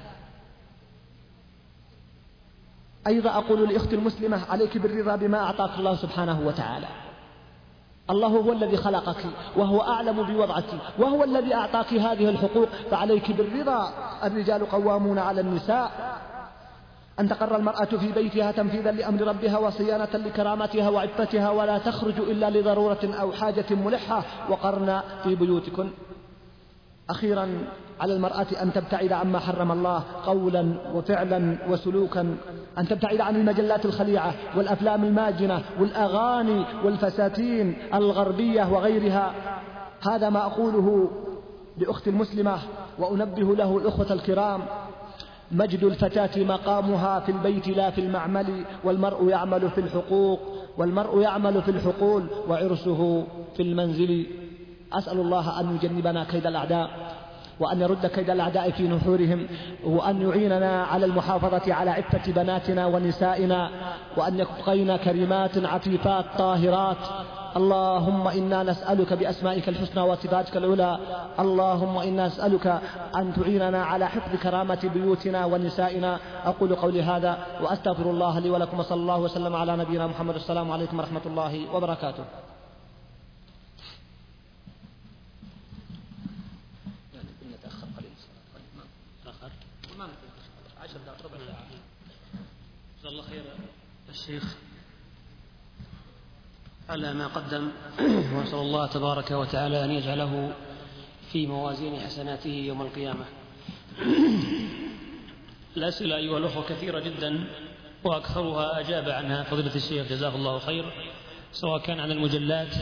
أيضا أقول لأختي المسلمة عليك بالرضا بما أعطاك الله سبحانه وتعالى. الله هو الذي خلقك وهو أعلم بوضعك وهو الذي أعطاك هذه الحقوق، فعليك بالرضا. الرجال قوامون على النساء. أن تقر المرأة في بيتها تنفيذا لأمر ربها وصيانة لكرامتها وعفتها، ولا تخرج إلا لضرورة أو حاجة ملحة، وقرن في بيوتكن. أخيرا، على المرأة أن تبتعد عما حرم الله قولا وفعلا وسلوكا، أن تبتعد عن المجلات الخليعة والأفلام الماجنة والأغاني والفساتين الغربية وغيرها. هذا ما أقوله لأخت المسلمة، وأنبه له الأخوة الكرام: مجد الفتاة مقامها في البيت لا في المعمل، والمرء يعمل في الحقوق والمرء يعمل في الحقول، وعرسه في المنزل. أسأل الله أن يجنبنا كيد الأعداء، وأن يرد كيد الأعداء في نحورهم، وأن يعيننا على المحافظة على عفة بناتنا ونسائنا، وأن يبقين كريمات عفيفات طاهرات. اللهم إنا نسألك بأسمائك الحسنى وصفاتك العلى، اللهم إنا نسألك أن تعيننا على حفظ كرامة بيوتنا ونسائنا. أقول قولي هذا وأستغفر الله لي ولكم، وصلى الله وسلم على نبينا محمد. السلام عليكم ورحمة الله وبركاته. جزا الله خير الشيخ على ما قدم، وأسأل الله تبارك وتعالى أن يجعله في موازين حسناته يوم القيامة. الأسئلة أيها الأخوة كثيرة جدا، وأكثرها أجاب عنها فضيلة الشيخ جزاه الله خير، سواء كان عن المجلات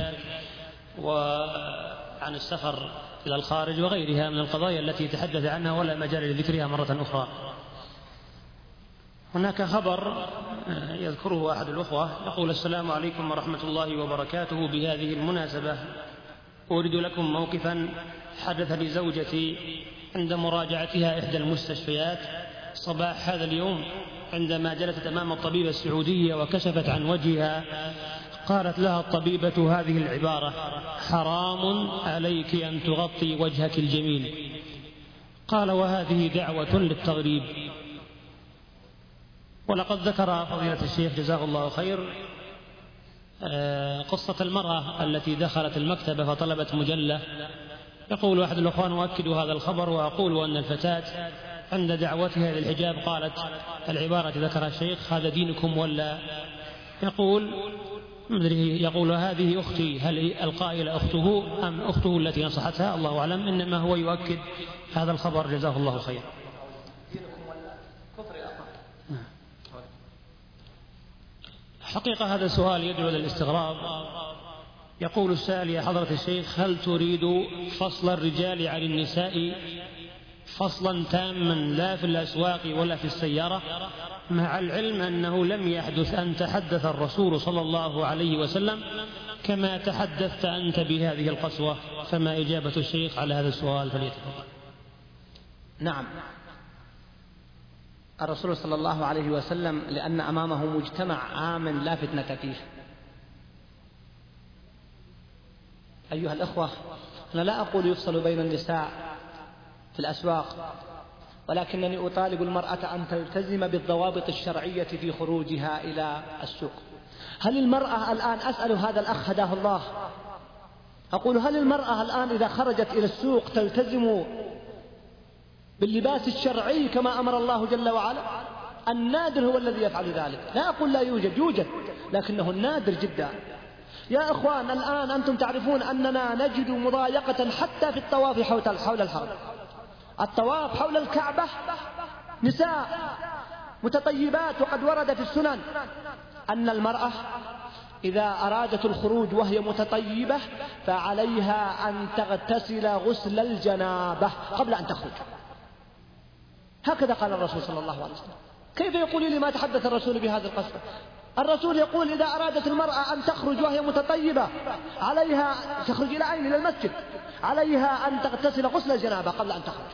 وعن السفر إلى الخارج وغيرها من القضايا التي تحدث عنها ولا مجال لذكرها مرة أخرى. هناك خبر يذكره أحد الأخوة يقول: السلام عليكم ورحمة الله وبركاته، بهذه المناسبة أورد لكم موقفا حدث لزوجتي عند مراجعتها إحدى المستشفيات صباح هذا اليوم، عندما جلست أمام الطبيبة السعودية وكشفت عن وجهها، قالت لها الطبيبة هذه العبارة: حرام عليك أن تغطي وجهك الجميل. قال: وهذه دعوة للتغريب. ولقد ذكر فضيلة الشيخ جزاه الله خير قصة المرأة التي دخلت المكتبة فطلبت مجلة. يقول أحد الأخوان: أؤكد هذا الخبر وأقول أن الفتاة عند دعوتها للحجاب قالت العبارة ذكرها الشيخ: هذا دينكم ولا؟ يقول مدري يقول: هذه أختي، هل القائلة أخته أم أخته التي نصحتها؟ الله أعلم، إنما هو يؤكد هذا الخبر جزاه الله خير. حقيقة هذا سؤال يدعو للاستغراب. يقول السائل: يا حضرة الشيخ، هل تريد فصل الرجال عن النساء فصلا تاما لا في الأسواق ولا في السيارة، مع العلم أنه لم يحدث أن تحدث الرسول صلى الله عليه وسلم كما تحدثت أنت بهذه القسوة؟ فما إجابة الشيخ على هذا السؤال فليتفضل. نعم، الرسول صلى الله عليه وسلم لأن أمامه مجتمع آمن لا فتنة فيه. أيها الأخوة، أنا لا أقول يفصل بين النساء في الأسواق، ولكنني أطالب المرأة أن تلتزم بالضوابط الشرعية في خروجها إلى السوق. هل المرأة الآن، أسأل هذا الأخ هداه الله، أقول هل المرأة الآن إذا خرجت إلى السوق تلتزم باللباس الشرعي كما أمر الله جل وعلا؟ النادر هو الذي يفعل ذلك، لا أقول لا يوجد، يوجد، لكنه النادر جدا. يا إخوان الآن أنتم تعرفون أننا نجد مضايقة حتى في الطواف حول الحرم. الطواف حول الكعبة نساء متطيبات، وقد ورد في السنن أن المرأة إذا أرادت الخروج وهي متطيبة فعليها أن تغتسل غسل الجنابة قبل أن تخرج. هكذا قال الرسول صلى الله عليه وسلم. كيف يقول لي ما تحدث الرسول بهذا القصد؟ الرسول يقول إذا أرادت المرأة أن تخرج وهي متطيبة عليها تخرج إلى أين؟ إلى المسجد، عليها أن تغتسل غسل الجنابة قبل أن تخرج.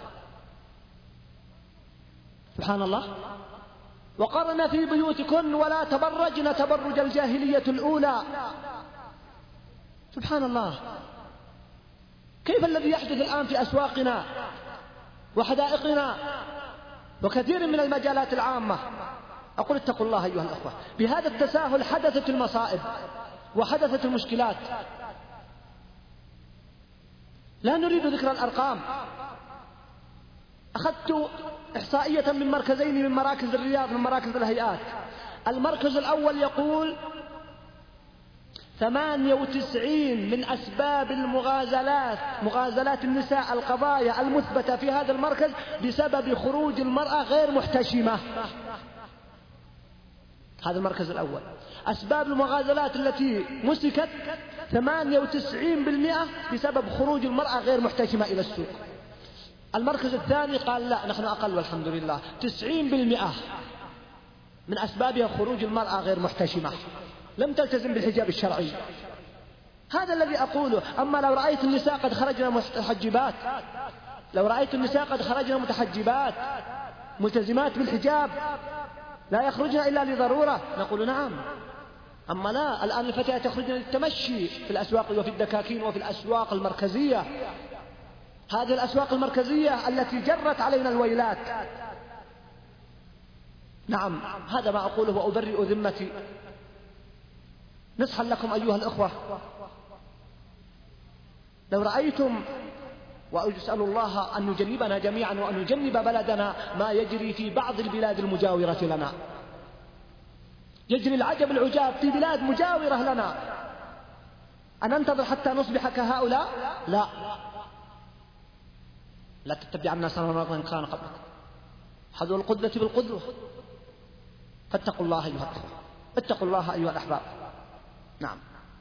سبحان الله. وقرن في بيوتكن ولا تبرجن تبرج الجاهلية الأولى. سبحان الله. كيف الذي يحدث الآن في أسواقنا وحدائقنا وكثير من المجالات العامة؟ أقول اتقوا الله أيها الأخوة. بهذا التساهل حدثت المصائب وحدثت المشكلات. لا نريد ذكر الأرقام. أخذت إحصائية من مركزين من مراكز الرياض، من مراكز الهيئات. المركز الأول يقول ثمانية وتسعين من أسباب المغازلات، مغازلات النساء، القضايا المثبتة في هذا المركز بسبب خروج المرأة غير محتشمة. هذا المركز الأول. أسباب المغازلات التي مسكت ثمانية وتسعين بالمئة بسبب خروج المرأة غير محتشمة إلى السوق. المركز الثاني قال لا، نحن أقل والحمد لله، تسعين بالمئة من أسبابها خروج المرأة غير محتشمة، لم تلتزم بالحجاب الشرعي. هذا الذي أقوله. أما لو رأيت النساء قد خرجنا متحجبات، لو رأيت النساء قد خرجنا متحجبات ملتزمات بالحجاب لا يخرجن إلا لضرورة، نقول نعم. أما لا، الآن الفتيات يخرجن للتمشي في الأسواق وفي الدكاكين وفي الأسواق المركزية، هذه الأسواق المركزية التي جرت علينا الويلات. نعم، هذا ما أقوله وأبرئ ذمتي. نصحا لكم أيها الأخوة، لو رأيتم، وأسأل الله أن يجنبنا جميعا وأن يجنب بلدنا ما يجري في بعض البلاد المجاورة لنا. يجري العجب العجاب في بلاد مجاورة لنا. أن ننتظر حتى نصبح كهؤلاء؟ لا، لا تتبع الناس من كان قبلك، حذو القدوة بالقدوة. فاتقوا الله أيها الأخوة، اتقوا الله أيها الأحباب. نعم.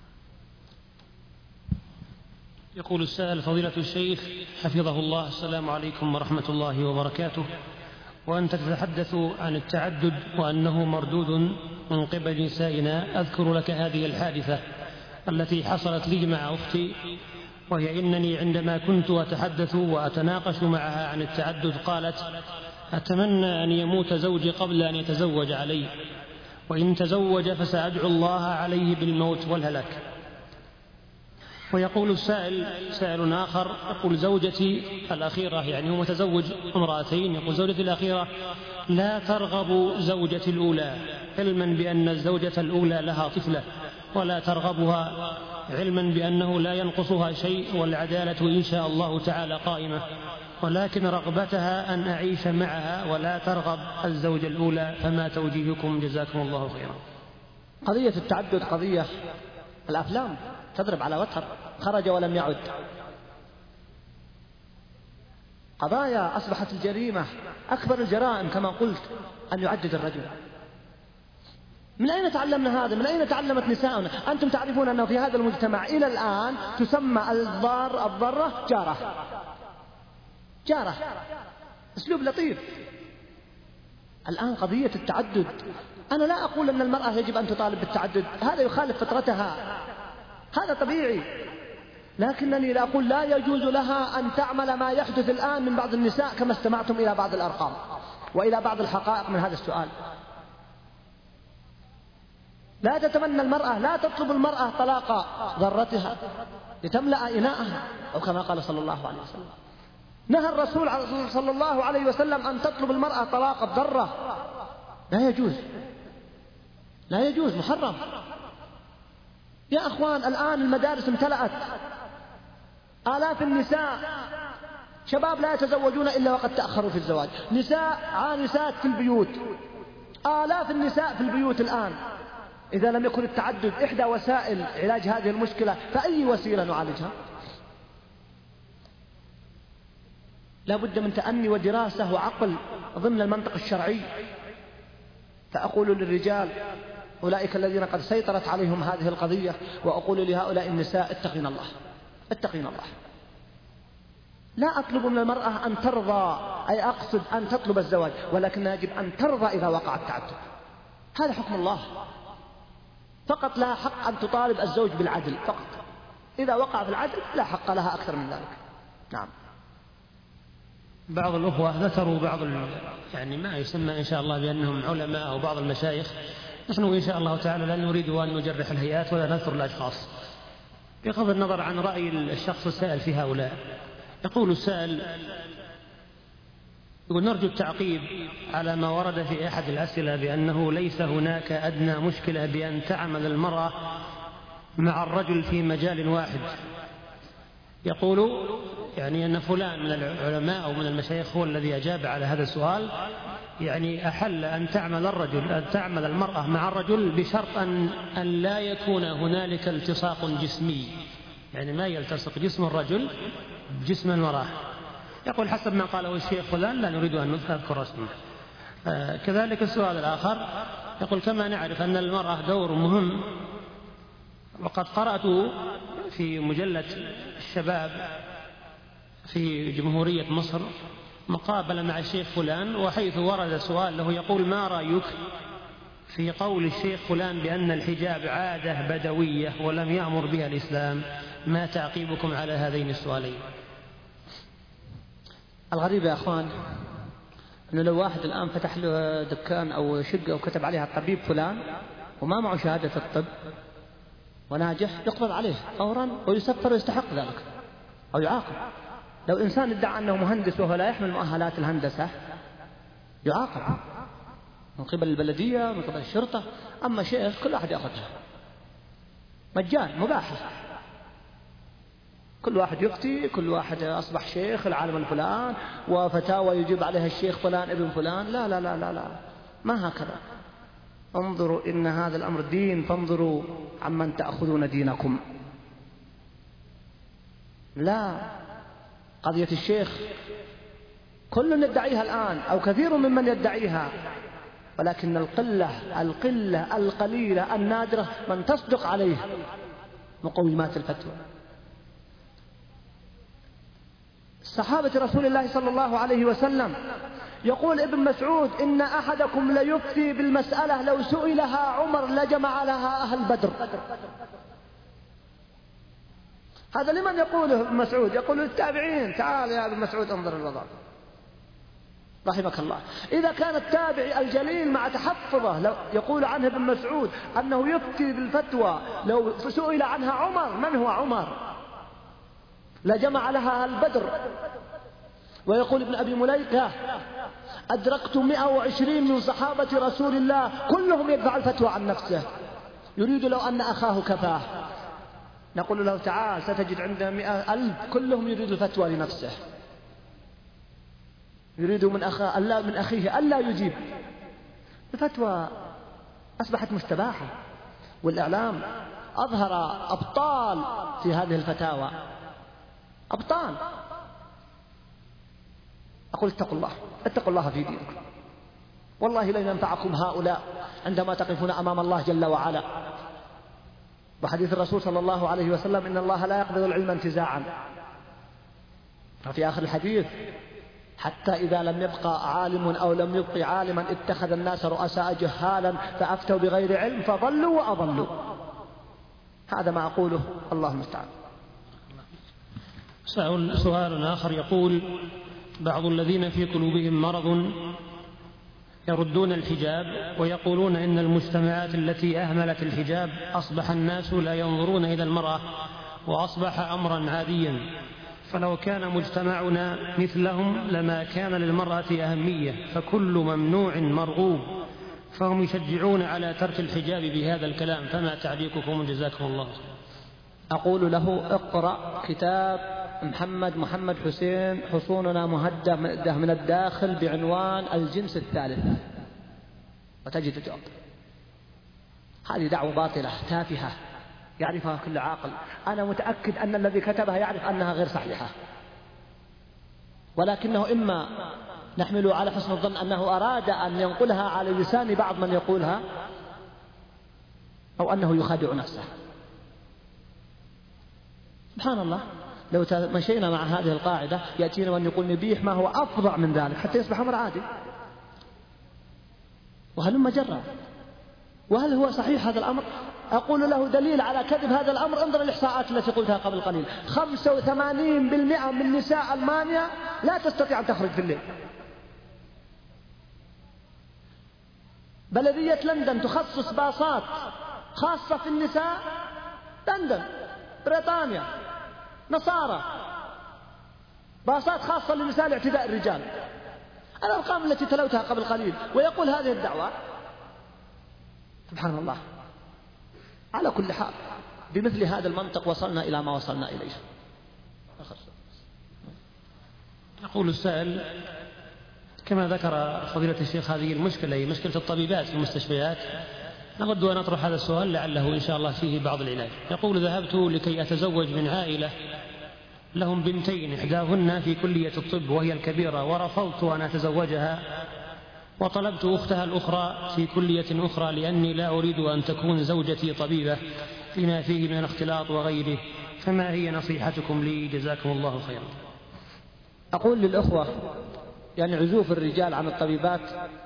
يقول السائل: فضيلة الشيخ حفظه الله، السلام عليكم ورحمة الله وبركاته، وأنت تتحدث عن التعدد وأنه مردود من قبل نسائنا. أذكر لك هذه الحادثة التي حصلت لي مع أختي، وهي إنني عندما كنت أتحدث وأتناقش معها عن التعدد قالت: أتمنى أن يموت زوجي قبل أن يتزوج علي، وإن تزوج فسأدعو الله عليه بالموت والهلاك. ويقول السائل سائل آخر، يقول: زوجتي الأخيرة، يعني هو متزوج امرأتين، يقول: زوجتي الأخيرة لا ترغب زوجتي الأولى، علما بأن الزوجة الأولى لها طفلة، ولا ترغبها علما بأنه لا ينقصها شيء والعدالة إن شاء الله تعالى قائمة، ولكن رغبتها أن أعيش معها ولا ترغب الزوجة الأولى، فما توجيهكم جزاكم الله خيرا؟ قضية التعدد قضية الأفلام تضرب على وتر، خرج ولم يعد. قضايا أصبحت الجريمة أكبر الجرائم كما قلت أن يعدد الرجل. من أين تعلمنا هذا؟ من أين تعلمت نساؤنا؟ أنتم تعرفون أنه في هذا المجتمع إلى الآن تسمى الضار الضرة جارة. جارة، أسلوب لطيف. الآن قضية التعدد، أنا لا أقول أن المرأة يجب أن تطالب بالتعدد، هذا يخالف فطرتها، هذا طبيعي، لكنني لا أقول لا يجوز لها أن تعمل ما يحدث الآن من بعض النساء كما استمعتم إلى بعض الأرقام وإلى بعض الحقائق من هذا السؤال. لا تتمنى المرأة، لا تطلب المرأة طلاق ضرتها لتملأ إناءها، أو كما قال صلى الله عليه وسلم. نهى الرسول صلى الله عليه وسلم أن تطلب المرأة طلاق الضرة، لا يجوز، لا يجوز، محرم. يا أخوان الآن المدارس امتلأت آلاف النساء شباب لا يتزوجون إلا وقد تأخروا في الزواج، نساء عانسات في البيوت، آلاف النساء في البيوت الآن. إذا لم يكن التعدد إحدى وسائل علاج هذه المشكلة فأي وسيلة نعالجها؟ لا بد من تأني ودراسة وعقل ضمن المنطق الشرعي. فأقول للرجال أولئك الذين قد سيطرت عليهم هذه القضية، وأقول لهؤلاء النساء اتقين الله، اتقين الله. لا أطلب من المرأة أن ترضى، أي أقصد أن تطلب الزواج، ولكن يجب أن ترضى إذا وقع التعدد. هذا حكم الله. فقط لها حق أن تطالب الزوج بالعدل فقط. إذا وقع في العدل لا حق لها أكثر من ذلك. نعم. بعض الأخوة ذكروا بعض يعني ما يسمى إن شاء الله بأنهم علماء أو بعض المشايخ. نحن إن شاء الله تعالى لا نريد أن نجرح الهيئات ولا نذكر الأشخاص، بغض النظر عن رأي الشخص السائل في هؤلاء. يقول السائل، يقول: نرجو التعقيب على ما ورد في أحد الأسئلة بأنه ليس هناك أدنى مشكلة بأن تعمل المرأة مع الرجل في مجال واحد. يقول يعني أن فلان من العلماء أو من المشايخ هو الذي أجاب على هذا السؤال، يعني أحل أن تعمل الرجل أن تعمل المرأة مع الرجل بشرط أن, أن لا يكون هنالك التصاق جسمي، يعني ما يلتصق جسم الرجل بجسم المرأة. يقول حسب ما قاله الشيخ فلان لا نريد أن نذكر اسمه. آه كذلك السؤال الآخر يقول: كما نعرف أن المرأة دور مهم، وقد قرأت في مجلة الشباب في جمهورية مصر مقابلة مع الشيخ فلان، وحيث ورد سؤال له يقول: ما رأيك في قول الشيخ فلان بأن الحجاب عادة بدوية ولم يأمر بها الإسلام؟ ما تعقيبكم على هذين السؤالين؟ الغريب يا أخوان أنه لو واحد الآن فتح له دكان أو شقة وكتب عليها الطبيب فلان وما معه شهادة الطب وناجح، يقبض عليه فورا ويسفر ويستحق ذلك أو يعاقب. لو إنسان ادعى أنه مهندس وهو لا يحمل مؤهلات الهندسة يعاقب من قبل البلدية من قبل الشرطة. أما شيخ كل واحد يأخذها مجان مباح، كل واحد يفتي، كل واحد أصبح شيخ العالم الفلان وفتاوى يجيب عليها الشيخ فلان ابن فلان. لا لا لا لا لا ما هكذا. انظروا إن هذا الأمر دين، فانظروا عمن تأخذون دينكم. لا، قضية الشيخ كل يدعيها الآن أو كثير ممن يدعيها، ولكن القلة القلة القليلة النادرة من تصدق عليه مقومات الفتوى. صحابة رسول الله صلى الله عليه وسلم يقول ابن مسعود: إن أحدكم ليفتي بالمسألة لو سئلها عمر لجمع لها أهل بدر. هذا لمن يقوله ابن مسعود؟ يقول للتابعين: تعال يا ابن مسعود انظر الوضع رحمك الله. إذا كان التابعي الجليل مع تحفظه لو يقول عنه ابن مسعود أنه يفتي بالفتوى لو سئل عنها عمر، من هو عمر؟ لجمع لها البدر. ويقول ابن أبي مليكة: أدركت مئة وعشرين من صحابة رسول الله كلهم يدفع الفتوى عن نفسه، يريد لو أن أخاه كفاه. نقول له: تعال ستجد عندنا مئة ألف كلهم يريد الفتوى لنفسه، يريد من, أخا ألا من أخيه ألا يجيب. الفتوى أصبحت مستباحة، والإعلام أظهر أبطال في هذه الفتاوى، أبطال. أقول: اتقوا الله، اتقوا الله في دينكم، والله لن ينفعكم هؤلاء عندما تقفون أمام الله جل وعلا. وحديث الرسول صلى الله عليه وسلم: إن الله لا يقبض العلم انتزاعا. وفي آخر الحديث: حتى إذا لم يبقى عالم أو لم يبقي عالما اتخذ الناس رؤساء جهالا فأفتوا بغير علم فضلوا وأضلوا. هذا ما أقوله، الله المستعان. سؤال آخر يقول: بعض الذين في قلوبهم مرض يردون الحجاب ويقولون إن المجتمعات التي أهملت الحجاب أصبح الناس لا ينظرون إلى المرأة وأصبح أمرا عاديا، فلو كان مجتمعنا مثلهم لما كان للمرأة أهمية، فكل ممنوع مرغوب، فهم يشجعون على ترك الحجاب بهذا الكلام، فما تعليقكم جزاكم الله؟ أقول له: اقرأ كتاب محمد محمد حسين حصوننا مهددة من الداخل بعنوان الجنس الثالث، وتجد جواب. هذه دعوة باطلة تافهة يعرفها كل عاقل. أنا متأكد أن الذي كتبها يعرف أنها غير صحيحة، ولكنه إما نحمله على حسن الظن أنه أراد أن ينقلها على لسان بعض من يقولها، أو أنه يخادع نفسه. سبحان الله، لو مشينا مع هذه القاعدة يأتينا وأن يقول نبيح ما هو أفظع من ذلك حتى يصبح أمر عادي. وهلما جرى. وهل هو صحيح هذا الأمر؟ أقول له دليل على كذب هذا الأمر، انظر الإحصاءات التي قلتها قبل قليل. خمسة وثمانين بالمئة من نساء ألمانيا لا تستطيع أن تخرج في الليل. بلدية لندن تخصص باصات خاصة في النساء. لندن، بريطانيا، نصارى، باصات خاصة للنساء لاعتداء الرجال. الأرقام التي تلوتها قبل قليل، ويقول هذه الدعوة. سبحان الله. على كل حال بمثل هذا المنطق وصلنا إلى ما وصلنا إليه. يقول السائل: كما ذكر فضيلة الشيخ هذه المشكلة، مشكلة الطبيبات في المستشفيات، نود أن نطرح هذا السؤال لعله إن شاء الله فيه بعض العلاج. يقول: ذهبت لكي أتزوج من عائلة لهم بنتين، إحداهن في كلية الطب وهي الكبيرة، ورفضت أن أتزوجها، وطلبت أختها الأخرى في كلية أخرى لأني لا أريد أن تكون زوجتي طبيبة لما فيه من الاختلاط وغيره، فما هي نصيحتكم لي؟ جزاكم الله خيرا. أقول للأخوة يعني عزوف الرجال عن الطبيبات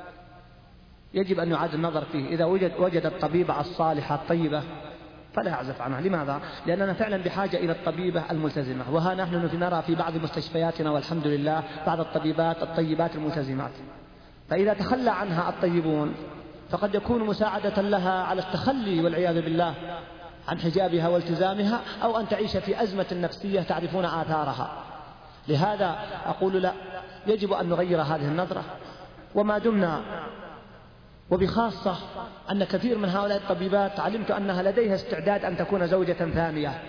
يجب أن يعاد النظر فيه. إذا وجد وجد الطبيبة الصالحة الطيبة فلا يعزف عنها. لماذا؟ لأننا فعلا بحاجة إلى الطبيبة الملتزمة، وها نحن نرى في بعض مستشفياتنا والحمد لله بعض الطبيبات الطيبات الملتزمات. فإذا تخلى عنها الطيبون فقد يكون مساعدة لها على التخلي والعياذ بالله عن حجابها والتزامها، أو أن تعيش في أزمة نفسية تعرفون آثارها. لهذا أقول لا، يجب أن نغير هذه النظرة. وما دمنا، وبخاصة أن كثير من هؤلاء الطبيبات علمت أنها لديها استعداد أن تكون زوجة ثانية،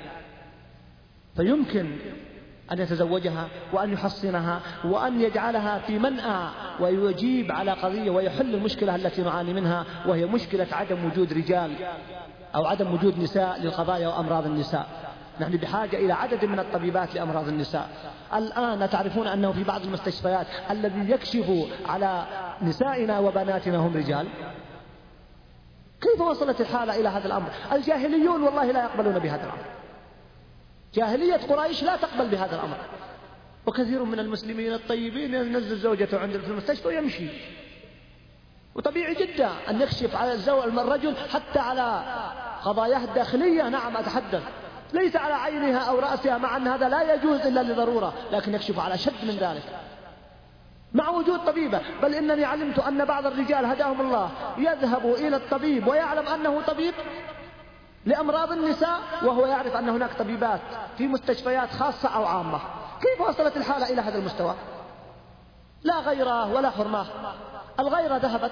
فيمكن أن يتزوجها وأن يحصنها وأن يجعلها في منأى ويجيب على قضية ويحل المشكلة التي نعاني منها، وهي مشكلة عدم وجود رجال أو عدم وجود نساء للقضايا وأمراض النساء. نحن بحاجة إلى عدد من الطبيبات لأمراض النساء. الآن تعرفون أنه في بعض المستشفيات الذي يكشف على نسائنا وبناتنا هم رجال. كيف وصلت الحالة إلى هذا الأمر؟ الجاهليون والله لا يقبلون بهذا الأمر. جاهلية قريش لا تقبل بهذا الأمر. وكثير من المسلمين الطيبين ينزل زوجته عنده في المستشفى ويمشي. وطبيعي جدا أن يكشف على الرجل حتى على قضاياه الداخلية. نعم أتحدث، ليس على عينها أو رأسها، مع أن هذا لا يجوز إلا لضرورة، لكن يكشف على شد من ذلك مع وجود طبيبة. بل إنني علمت أن بعض الرجال هداهم الله يذهب إلى الطبيب ويعلم أنه طبيب لأمراض النساء وهو يعرف أن هناك طبيبات في مستشفيات خاصة أو عامة. كيف وصلت الحالة إلى هذا المستوى؟ لا غيره ولا حرمة، الغيرة ذهبت.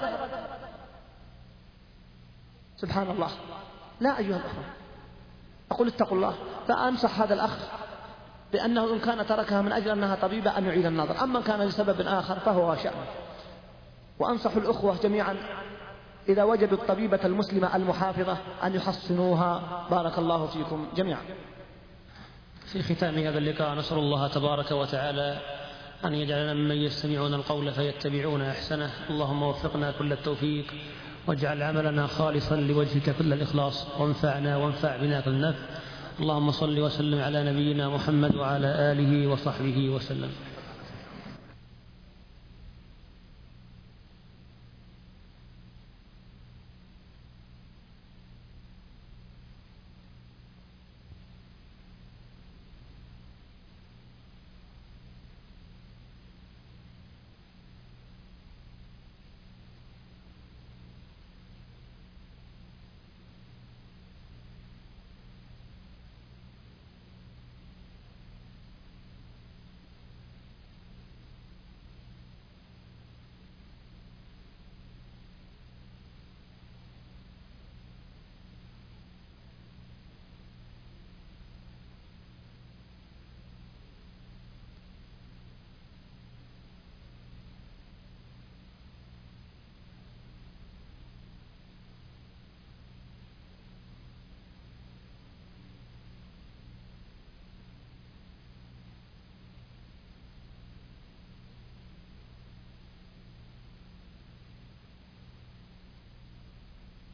سبحان الله. لا أيها الأخوة، أقول اتقوا الله. فأنصح هذا الأخ بأنه إن كان تركها من أجل أنها طبيبة أن يعيد النظر، أما كان لسبب آخر فهو شأنه. وأنصح الأخوة جميعا إذا وجدوا الطبيبة المسلمة المحافظة أن يحصنوها. بارك الله فيكم جميعا. في ختام هذا اللقاء نسأل الله تبارك وتعالى أن يجعلنا ممن يستمعون القول فيتبعون أحسنه. اللهم وفقنا كل التوفيق، واجعل عملنا خالصا لوجهك كل الإخلاص، وانفعنا وانفع بنا كل نفع. اللهم صل وسلم على نبينا محمد وعلى آله وصحبه وسلم.